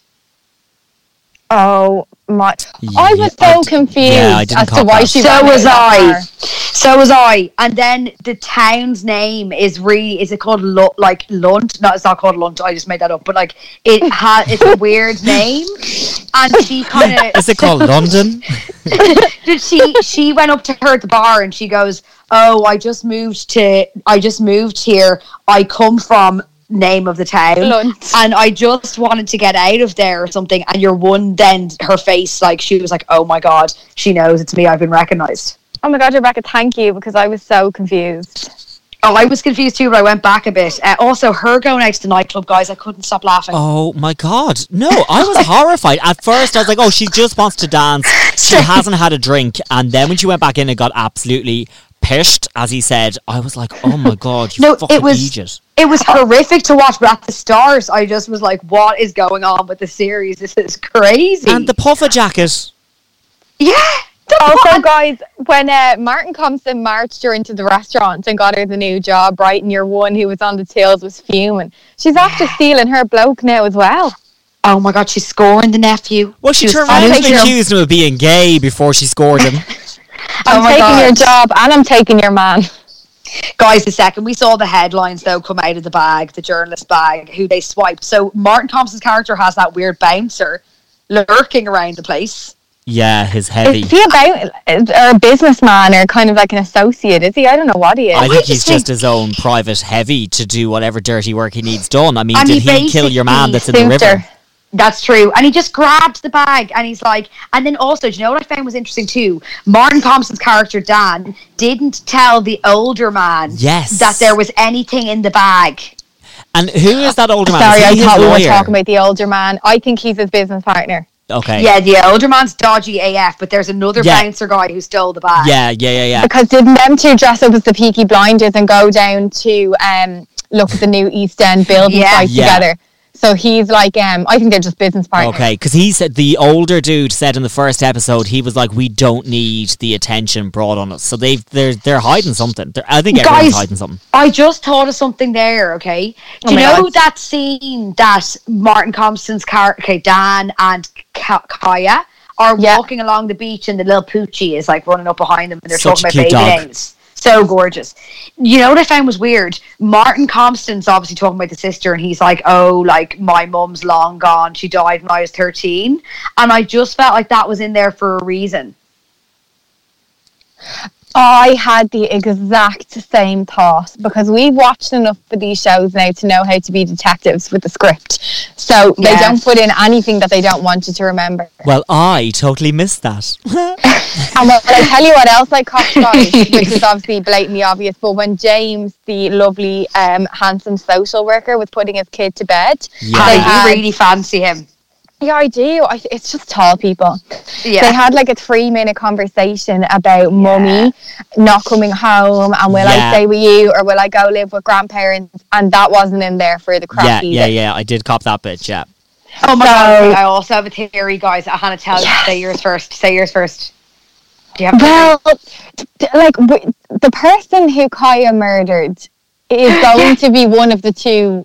Speaker 3: Oh my! I was
Speaker 4: Yeah, I
Speaker 3: so
Speaker 4: d-
Speaker 3: confused
Speaker 4: yeah, I didn't
Speaker 3: as to
Speaker 4: cop
Speaker 3: why
Speaker 4: that.
Speaker 3: she.
Speaker 5: So
Speaker 3: ran
Speaker 5: was
Speaker 3: out that
Speaker 5: I.
Speaker 3: far.
Speaker 5: So was I. And then the town's name is really, is it called Lu- like Lunt? No, it's not called Lunt. I just made that up. But like it had, it's a weird name. And she kind of.
Speaker 4: Is it called London?
Speaker 5: she she went up to her at the bar and she goes, "Oh, I just moved to. I just moved here. I come from." Name of the town,
Speaker 3: Blunt.
Speaker 5: and I just wanted to get out of there or something, and your one then her face, like she was like, oh my God, she knows it's me, I've been recognised.
Speaker 3: Oh my God, Rebecca, thank you, because I was so confused.
Speaker 5: Oh, I was confused too, but I went back a bit. Uh, also, her going out to the nightclub, guys, I couldn't stop laughing.
Speaker 4: Oh my God. No, I was horrified. At first I was like, oh, she just wants to dance. She hasn't had a drink. And then when she went back in and got absolutely pished, as he said, I was like, oh my God, you
Speaker 5: No,
Speaker 4: fucking
Speaker 5: it was
Speaker 4: idiot.
Speaker 5: it was horrific to watch, but at the start, I just was like, what is going on with the series? This is crazy.
Speaker 4: And the puffer jacket.
Speaker 5: yeah. the
Speaker 3: Also,
Speaker 5: one-
Speaker 3: guys, when uh, Martin Compton marched her into the restaurant and got her the new job, right, and your one who was on the tills was fuming. She's after stealing her bloke now as well.
Speaker 5: Oh my God, she's scoring the nephew.
Speaker 4: Well, she,
Speaker 5: was
Speaker 4: turned around
Speaker 5: taking
Speaker 4: and
Speaker 5: her-
Speaker 4: accused him of being gay before she scored him.
Speaker 3: I'm
Speaker 5: Oh my
Speaker 3: taking
Speaker 5: God.
Speaker 3: your job and I'm taking your man.
Speaker 5: Guys, the second we saw the headlines though come out of the bag, the journalist bag, who they swiped. So Martin Thompson's character has that weird bouncer lurking around the place.
Speaker 4: Yeah, his heavy.
Speaker 3: Is he about or a businessman or kind of like an associate? Is he? I don't know what he is.
Speaker 4: I think he's
Speaker 5: just
Speaker 4: just
Speaker 5: think-
Speaker 4: his own private heavy to do whatever dirty work he needs done. I mean,
Speaker 5: And
Speaker 4: did
Speaker 5: he
Speaker 4: he kill your man that's in
Speaker 3: basically
Speaker 4: the
Speaker 3: suited
Speaker 4: river?
Speaker 3: her.
Speaker 5: That's true. And he just grabbed the bag and he's like, and then also, do you know what I found was interesting too? Martin Thompson's character, Dan, didn't tell the older man
Speaker 4: Yes.
Speaker 5: that there was anything in the bag.
Speaker 4: And who is that older man?
Speaker 3: Sorry,
Speaker 4: Is
Speaker 3: I
Speaker 4: he his
Speaker 3: thought we were
Speaker 4: lawyer?
Speaker 3: talking about the older man. I think he's his business partner.
Speaker 4: Okay.
Speaker 5: Yeah, the older man's dodgy A F, but there's another
Speaker 4: Yeah.
Speaker 5: bouncer guy who stole the bag.
Speaker 4: Yeah, yeah, yeah, yeah.
Speaker 3: Because didn't them two dress up as the Peaky Blinders and go down to um look at the new East End building
Speaker 5: Yeah.
Speaker 3: site
Speaker 4: Yeah.
Speaker 3: together? So he's like, um, I think they're just business partners.
Speaker 4: Okay, because he said, the older dude said in the first episode, he was like, we don't need the attention brought on us. So they've, they're they're hiding something. They're, I think everyone's
Speaker 5: Guys,
Speaker 4: hiding something.
Speaker 5: I just thought of something there, okay? Do
Speaker 3: Oh
Speaker 5: you
Speaker 3: my
Speaker 5: know
Speaker 3: God.
Speaker 5: that scene that Martin Compston's character, okay, Dan and Ka- Kaya are
Speaker 3: Yeah.
Speaker 5: walking along the beach and the little poochie is like running up behind them and they're
Speaker 4: Such a
Speaker 5: talking
Speaker 4: cute
Speaker 5: about baby
Speaker 4: dog.
Speaker 5: names. So gorgeous. You know what I found was weird? Martin Compston's obviously talking about the sister and he's like, oh, like my mum's long gone. She died when I was thirteen. And I just felt like that was in there for a reason.
Speaker 3: I had the exact same thought because we've watched enough of these shows now to know how to be detectives with the script. So they
Speaker 5: Yes.
Speaker 3: don't put in anything that they don't want you to remember.
Speaker 4: Well, I totally missed that.
Speaker 3: And well, I tell you what else I caught, guys, which is obviously blatantly obvious, but when James, the lovely, um, handsome social worker, was putting his kid to bed,
Speaker 4: Yeah.
Speaker 5: How
Speaker 3: they
Speaker 5: do
Speaker 3: had-
Speaker 5: you really fancy him?
Speaker 3: Yeah, I do. I, it's just tall people.
Speaker 5: Yeah.
Speaker 3: They had like a three minute conversation about yeah. mummy not coming home and will yeah. I stay with you or will I go live with grandparents, and that wasn't in there for the crap
Speaker 4: Yeah,
Speaker 3: either.
Speaker 4: yeah, yeah. I did cop that bitch, yeah.
Speaker 5: Oh my so, god, I also have a theory, guys. I want to tell yes. you. Say yours first. Say yours first. Do you have
Speaker 3: well, like w- the person who Kaya murdered is going to be one of the two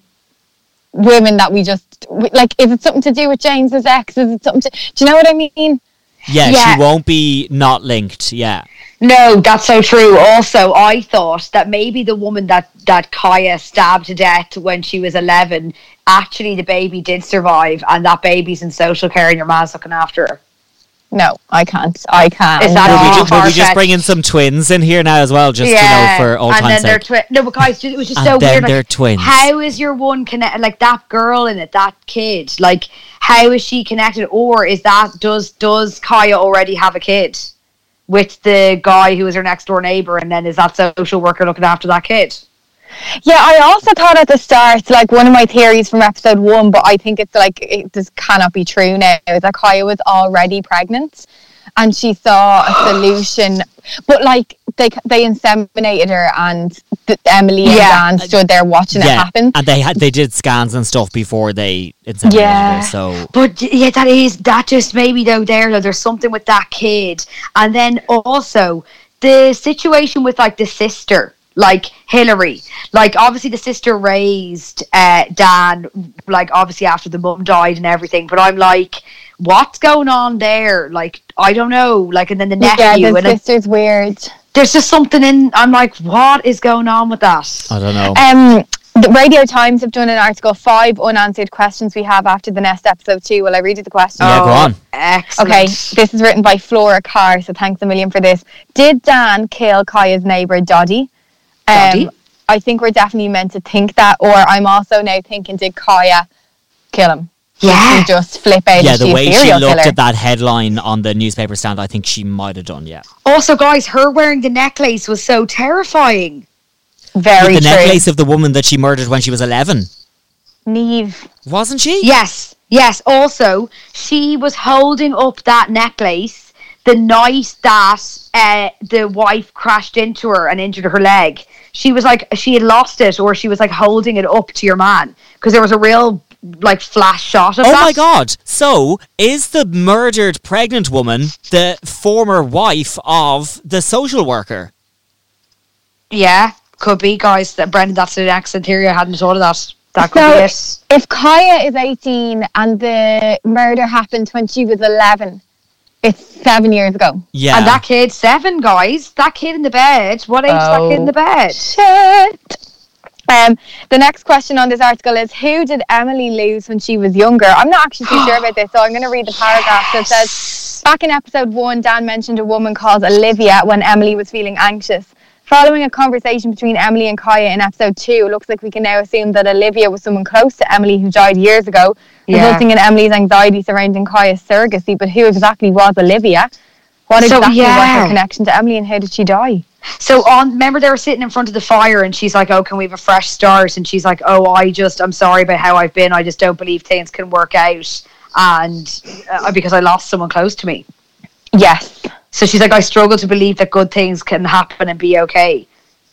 Speaker 3: women that we just like. Is it something to do with James's ex? Is it something to, do you know what I mean?
Speaker 4: Yeah, yeah, she won't be not linked. Yeah.
Speaker 5: No, that's so true. Also, I thought that maybe the woman that that Kaya stabbed to death when she was eleven, actually the baby did survive, and that baby's in social care, and your man's looking after her.
Speaker 3: No, I can't. I can't.
Speaker 5: Is that
Speaker 4: will,
Speaker 5: no.
Speaker 4: we just, will we just bring in some twins in here now as well, just
Speaker 5: yeah.
Speaker 4: you know, for old
Speaker 5: and
Speaker 4: time's
Speaker 5: then
Speaker 4: sake?
Speaker 5: They're twi- no, but guys, it was just
Speaker 4: and
Speaker 5: so
Speaker 4: then
Speaker 5: weird.
Speaker 4: They're
Speaker 5: like,
Speaker 4: twins.
Speaker 5: How is your one connected? Like that girl in it, that kid. Like, how is she connected? Or is that does does Kaya already have a kid with the guy who is her next door neighbor, and then is that social worker looking after that kid?
Speaker 3: Yeah, I also thought at the start, like one of my theories from episode one, but I think it's like it just cannot be true now, is that Kaya was already pregnant and she saw a solution, but like they they inseminated her, and the, Emily and
Speaker 5: yeah.
Speaker 3: Dan stood there watching
Speaker 4: yeah.
Speaker 3: it happen.
Speaker 4: And they had they did scans and stuff before they inseminated
Speaker 3: yeah.
Speaker 4: her. So,
Speaker 5: but yeah, that is that just maybe though there though there's something with that kid, and then also the situation with like the sister. Like Hillary, like obviously the sister raised uh, Dan, like obviously after the mum died and everything. But I'm like, what's going on there? Like I don't know. Like and then the nephew.
Speaker 3: Yeah, the
Speaker 5: and
Speaker 3: sister's
Speaker 5: it,
Speaker 3: weird.
Speaker 5: There's just something in. I'm like, what is going on with that?
Speaker 4: I don't know.
Speaker 3: Um, the Radio Times have done an article, five unanswered questions we have after the next episode two. Will I read you the question?
Speaker 4: Yeah,
Speaker 5: oh,
Speaker 4: go on.
Speaker 5: Excellent.
Speaker 3: Okay, this is written by Flora Carr, so thanks a million for this. Did Dan kill Kaya's neighbour Doddy? Um, I think we're definitely meant to think that, or I'm also now thinking, did Kaya kill him?
Speaker 5: Yeah.
Speaker 3: Did she just flip out?
Speaker 4: Yeah,
Speaker 3: and
Speaker 4: the
Speaker 3: she
Speaker 4: way
Speaker 3: a
Speaker 4: she
Speaker 3: serial
Speaker 4: looked
Speaker 3: killer?
Speaker 4: at that headline on the newspaper stand, I think she might have done, yeah.
Speaker 5: Also, guys, her wearing the necklace was so terrifying.
Speaker 3: Very
Speaker 4: With the
Speaker 3: true.
Speaker 4: necklace of the woman that she murdered when she was eleven.
Speaker 3: Neve.
Speaker 4: Wasn't she?
Speaker 5: Yes, yes. Also, she was holding up that necklace the night that uh, the wife crashed into her and injured her leg. She was like, she had lost it, or she was like holding it up to your man, because there was a real like flash shot of
Speaker 4: oh
Speaker 5: that.
Speaker 4: my god. So, is the murdered pregnant woman the former wife of the social worker?
Speaker 5: Yeah, could be, guys. That Brendan, that's an excellent theory. I hadn't thought of that. That could
Speaker 3: So,
Speaker 5: be it.
Speaker 3: if Kaya is eighteen and the murder happened when she was eleven, it's seven years ago.
Speaker 4: Yeah.
Speaker 5: And that kid, seven, guys. That kid in the bed. What age is that kid in the bed?
Speaker 3: Shit. Um, the next question on this article is, who did Emily lose when she was younger? I'm not actually too sure about this, so I'm going to read the paragraph that says, back in episode one, Dan mentioned a woman called Olivia when Emily was feeling anxious. Following a conversation between Emily and Kaya in episode two, it looks like we can now assume that Olivia was someone close to Emily who died years ago,
Speaker 5: Yeah.
Speaker 3: resulting in Emily's anxiety surrounding Kaya's surrogacy. But who exactly was Olivia? What
Speaker 5: So,
Speaker 3: exactly
Speaker 5: yeah.
Speaker 3: was her connection to Emily, and how did she die?
Speaker 5: So on, remember they were sitting in front of the fire, and she's like, "Oh, can we have a fresh start?" And she's like, "Oh, I just, I'm sorry about how I've been. I just don't believe things can work out, and uh, because I lost someone close to me."
Speaker 3: Yes.
Speaker 5: So she's like, "I struggle to believe that good things can happen and be okay."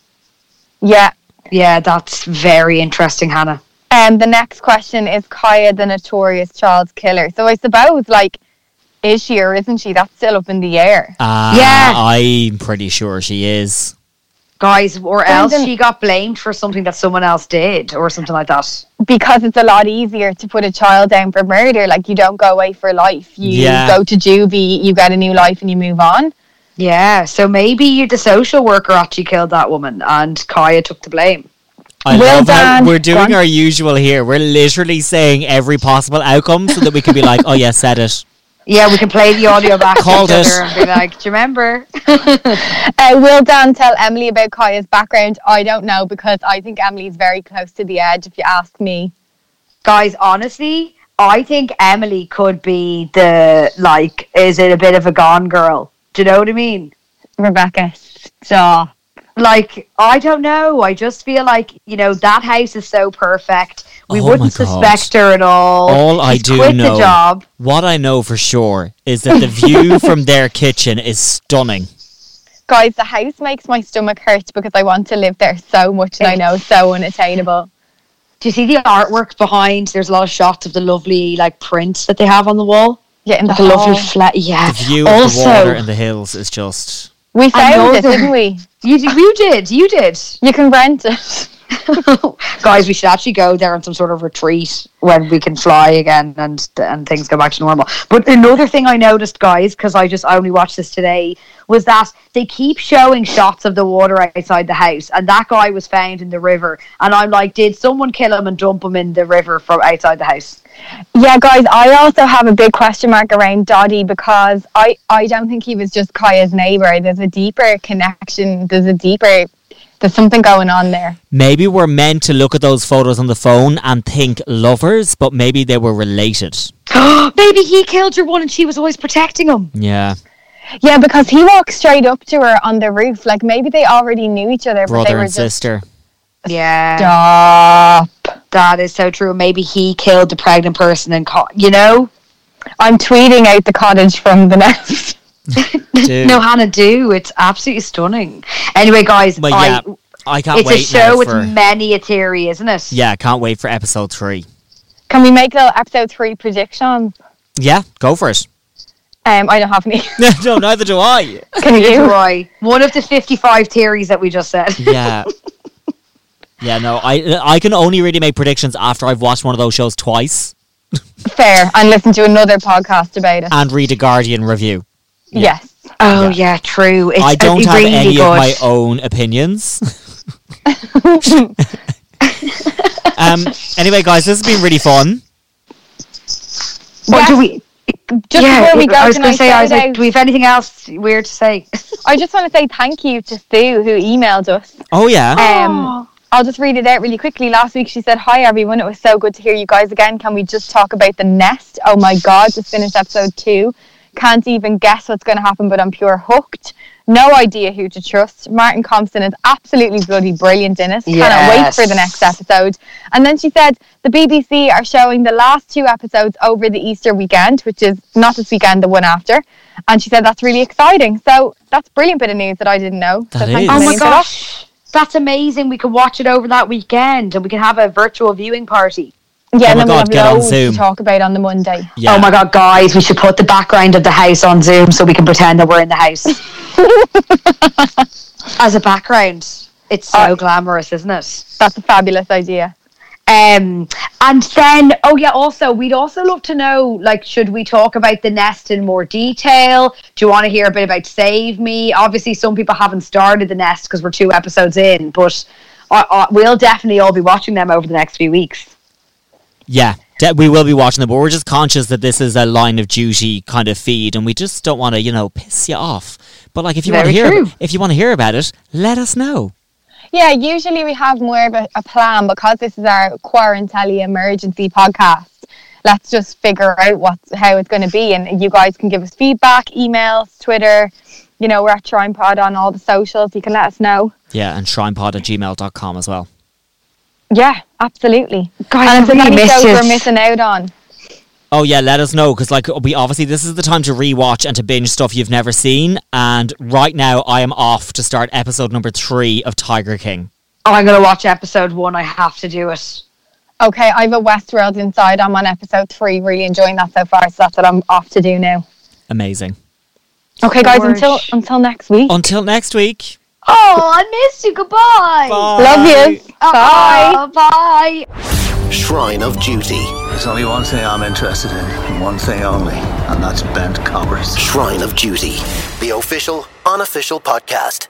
Speaker 3: Yeah.
Speaker 5: Yeah, that's very interesting, Hannah.
Speaker 3: Um, the next question is Kaya the notorious child killer. So I suppose, like, is she or isn't she? That's still up in the air.
Speaker 4: Uh,
Speaker 5: Yeah.
Speaker 4: I'm pretty sure she is.
Speaker 5: Guys, or else
Speaker 3: Brendan-
Speaker 5: she got blamed for something that someone else did, or something like that.
Speaker 3: Because it's a lot easier to put a child down for murder. Like, you don't go away for life. You
Speaker 4: Yeah.
Speaker 3: go to juvie, you get a new life, and you move on.
Speaker 5: Yeah, so maybe the social worker actually killed that woman, and Kaya took the blame.
Speaker 4: I
Speaker 3: Well
Speaker 4: love how
Speaker 3: done.
Speaker 4: we're
Speaker 3: Go
Speaker 4: doing
Speaker 3: on.
Speaker 4: our usual here. We're literally saying every possible outcome so that we can be like, oh yeah, said it.
Speaker 5: Yeah, we can play the audio back to
Speaker 4: Called
Speaker 5: each
Speaker 4: it.
Speaker 5: other and be like, "Do you remember?"
Speaker 3: Uh, will Dan tell Emily about Kaya's background? I don't know, because I think Emily's very close to the edge, if you ask me.
Speaker 5: Guys, honestly, I think Emily could be the, like, is it a bit of a gone girl? Do you know what I mean?
Speaker 3: Rebecca, stop.
Speaker 5: Like, I don't know. I just feel like, you know, that house is so perfect. We
Speaker 4: Oh
Speaker 5: wouldn't
Speaker 4: my God.
Speaker 5: suspect her at all.
Speaker 4: All I
Speaker 5: She's
Speaker 4: do
Speaker 5: quit
Speaker 4: know,
Speaker 5: the job.
Speaker 4: what I know for sure, is that the view from their kitchen is stunning.
Speaker 3: Guys, the house makes my stomach hurt because I want to live there so much and I know it's so unattainable.
Speaker 5: Do you see the artwork behind? There's a lot of shots of the lovely like prints that they have on the wall.
Speaker 3: Yeah, in the
Speaker 5: like a lovely
Speaker 3: hall.
Speaker 5: flat. Yeah.
Speaker 4: The view
Speaker 5: also,
Speaker 4: of the water and the hills is just...
Speaker 3: We found it,
Speaker 5: Another-
Speaker 3: didn't we?
Speaker 5: You, you did. You did.
Speaker 3: You can rent it.
Speaker 5: Guys, we should actually go there on some sort of retreat when we can fly again and and things go back to normal. But another thing I noticed, guys, because I just only watched this today, was that they keep showing shots of the water outside the house, and that guy was found in the river. And I'm like, did someone kill him and dump him in the river from outside the house?
Speaker 3: Yeah, guys, I also have a big question mark around Dottie because I, I don't think he was just Kaya's neighbour. There's a deeper connection. There's a deeper... There's something going on there.
Speaker 4: Maybe we're meant to look at those photos on the phone and think lovers, but maybe they were related.
Speaker 5: Maybe he killed your one and she was always protecting him.
Speaker 4: Yeah.
Speaker 3: Yeah, because he walked straight up to her on the roof. Like, maybe they already knew each other, but they
Speaker 4: Brother
Speaker 3: were
Speaker 4: and
Speaker 3: just...
Speaker 4: sister.
Speaker 5: Yeah.
Speaker 3: Stop.
Speaker 5: That is so true. Maybe he killed the pregnant person and, co- you know?
Speaker 3: I'm tweeting out the cottage from the nest.
Speaker 5: No, Hannah, do. It's absolutely stunning. Anyway, guys,
Speaker 4: But yeah,
Speaker 5: I,
Speaker 4: I can't
Speaker 5: it's
Speaker 4: wait
Speaker 5: a show
Speaker 4: now
Speaker 5: with
Speaker 4: for...
Speaker 5: many a theory, isn't it?
Speaker 4: Yeah, can't wait for episode three.
Speaker 3: Can we make little episode three predictions?
Speaker 4: Yeah, go for it.
Speaker 3: Um, I don't have any.
Speaker 4: No, neither do I.
Speaker 3: Can you?
Speaker 5: Do I? One of the fifty-five theories that we just said.
Speaker 4: Yeah. Yeah, no, I I can only really make predictions after I've watched one of those shows twice.
Speaker 3: Fair. And listen to another podcast about it.
Speaker 4: And read a Guardian review.
Speaker 3: Yes.
Speaker 5: Oh, yeah, yeah true. It's
Speaker 4: I don't have
Speaker 5: really
Speaker 4: any
Speaker 5: good.
Speaker 4: of my own opinions. um. Anyway, guys, this has been really fun.
Speaker 5: What do we...
Speaker 3: Just
Speaker 5: yeah,
Speaker 3: before we go,
Speaker 5: I was
Speaker 3: can
Speaker 5: going
Speaker 3: I
Speaker 5: to say, I was
Speaker 3: shout
Speaker 5: like,
Speaker 3: out-
Speaker 5: do we have anything else weird to say?
Speaker 3: I just want to say thank you to Sue who emailed us.
Speaker 4: Oh, yeah.
Speaker 3: Um, I'll just read it out really quickly. Last week she said, "Hi everyone, it was so good to hear you guys again. Can we just talk about The Nest? Oh my God, just finished episode two. Can't even guess what's going to happen, but I'm pure hooked. No idea who to trust. Martin Compston is absolutely bloody brilliant in it. Cannot wait
Speaker 5: Yes.
Speaker 3: for the next episode." And then she said, the B B C are showing the last two episodes over the Easter weekend, which is not this weekend, the one after. And she said that's really exciting. So that's a brilliant bit of news that I didn't know.
Speaker 4: That
Speaker 3: so thank
Speaker 4: is.
Speaker 3: you a
Speaker 5: Oh my
Speaker 3: million for that.
Speaker 5: gosh. That's amazing. We can watch it over that weekend and we can have a virtual viewing party.
Speaker 3: Yeah,
Speaker 4: Oh
Speaker 3: and
Speaker 4: my
Speaker 3: then we'll
Speaker 4: God,
Speaker 3: have
Speaker 4: get on
Speaker 3: loads
Speaker 4: Zoom.
Speaker 3: to talk about on the Monday.
Speaker 4: Yeah.
Speaker 5: Oh my God, guys, we should put the background of the house on Zoom so we can pretend that we're in the house. As a background. It's so
Speaker 3: Uh,
Speaker 5: glamorous, isn't it?
Speaker 3: That's a fabulous idea.
Speaker 5: Um, and then, oh yeah, also, we'd also love to know, like, should we talk about The Nest in more detail? Do you want to hear a bit about Save Me? Obviously, some people haven't started The Nest because we're two episodes in, but uh, uh, we'll definitely all be watching them over the next few weeks.
Speaker 4: Yeah, de- we will be watching them, but we're just conscious that this is a Line of Duty kind of feed, and we just don't want to, you know, piss you off. But like, if you want to
Speaker 5: Very
Speaker 4: hear,
Speaker 5: true.
Speaker 4: if you want to hear about it, let us know.
Speaker 3: Yeah, usually we have more of a, a plan because this is our Quarantelli emergency podcast. Let's just figure out what's how it's going to be, and you guys can give us feedback, emails, Twitter. You know, we're at ShrinePod on all the socials. You can let us know.
Speaker 4: Yeah, and shrinepod at gmail dot com as well.
Speaker 3: Yeah, absolutely.
Speaker 5: Guys,
Speaker 3: and
Speaker 5: I
Speaker 3: if there's
Speaker 5: really
Speaker 3: any
Speaker 5: miss
Speaker 3: shows
Speaker 5: it.
Speaker 3: we're missing out on,
Speaker 4: Oh yeah, let us know, because like we obviously this is the time to rewatch and to binge stuff you've never seen. And right now, I am off to start episode number three of Tiger King.
Speaker 5: Oh, I'm going to watch episode one. I have to do it.
Speaker 3: okay, I have a Westworld Inside. I'm on episode three. Really enjoying that so far. So that's what I'm off to do now.
Speaker 4: Amazing.
Speaker 3: Okay, guys.
Speaker 5: Gorge.
Speaker 3: Until until next week.
Speaker 4: Until next week.
Speaker 5: Oh, I missed you. Goodbye.
Speaker 4: Bye.
Speaker 3: Love you. Bye.
Speaker 5: Uh, bye.
Speaker 8: Shrine of Duty.
Speaker 7: There's only one thing I'm interested in, and one thing only, and that's bent coppers.
Speaker 8: Shrine of Duty. The official, unofficial podcast.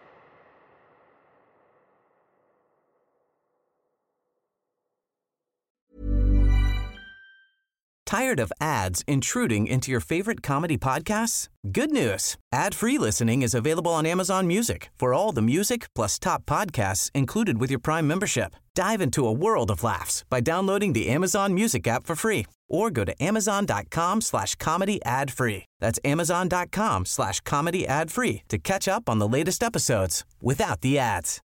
Speaker 12: Tired of ads intruding into your favorite comedy podcasts? Good news. Ad-free listening is available on Amazon Music for all the music plus top podcasts included with your Prime membership. Dive into a world of laughs by downloading the Amazon Music app for free or go to amazon.com slash comedy ad free. That's amazon.com slash comedy ad free to catch up on the latest episodes without the ads.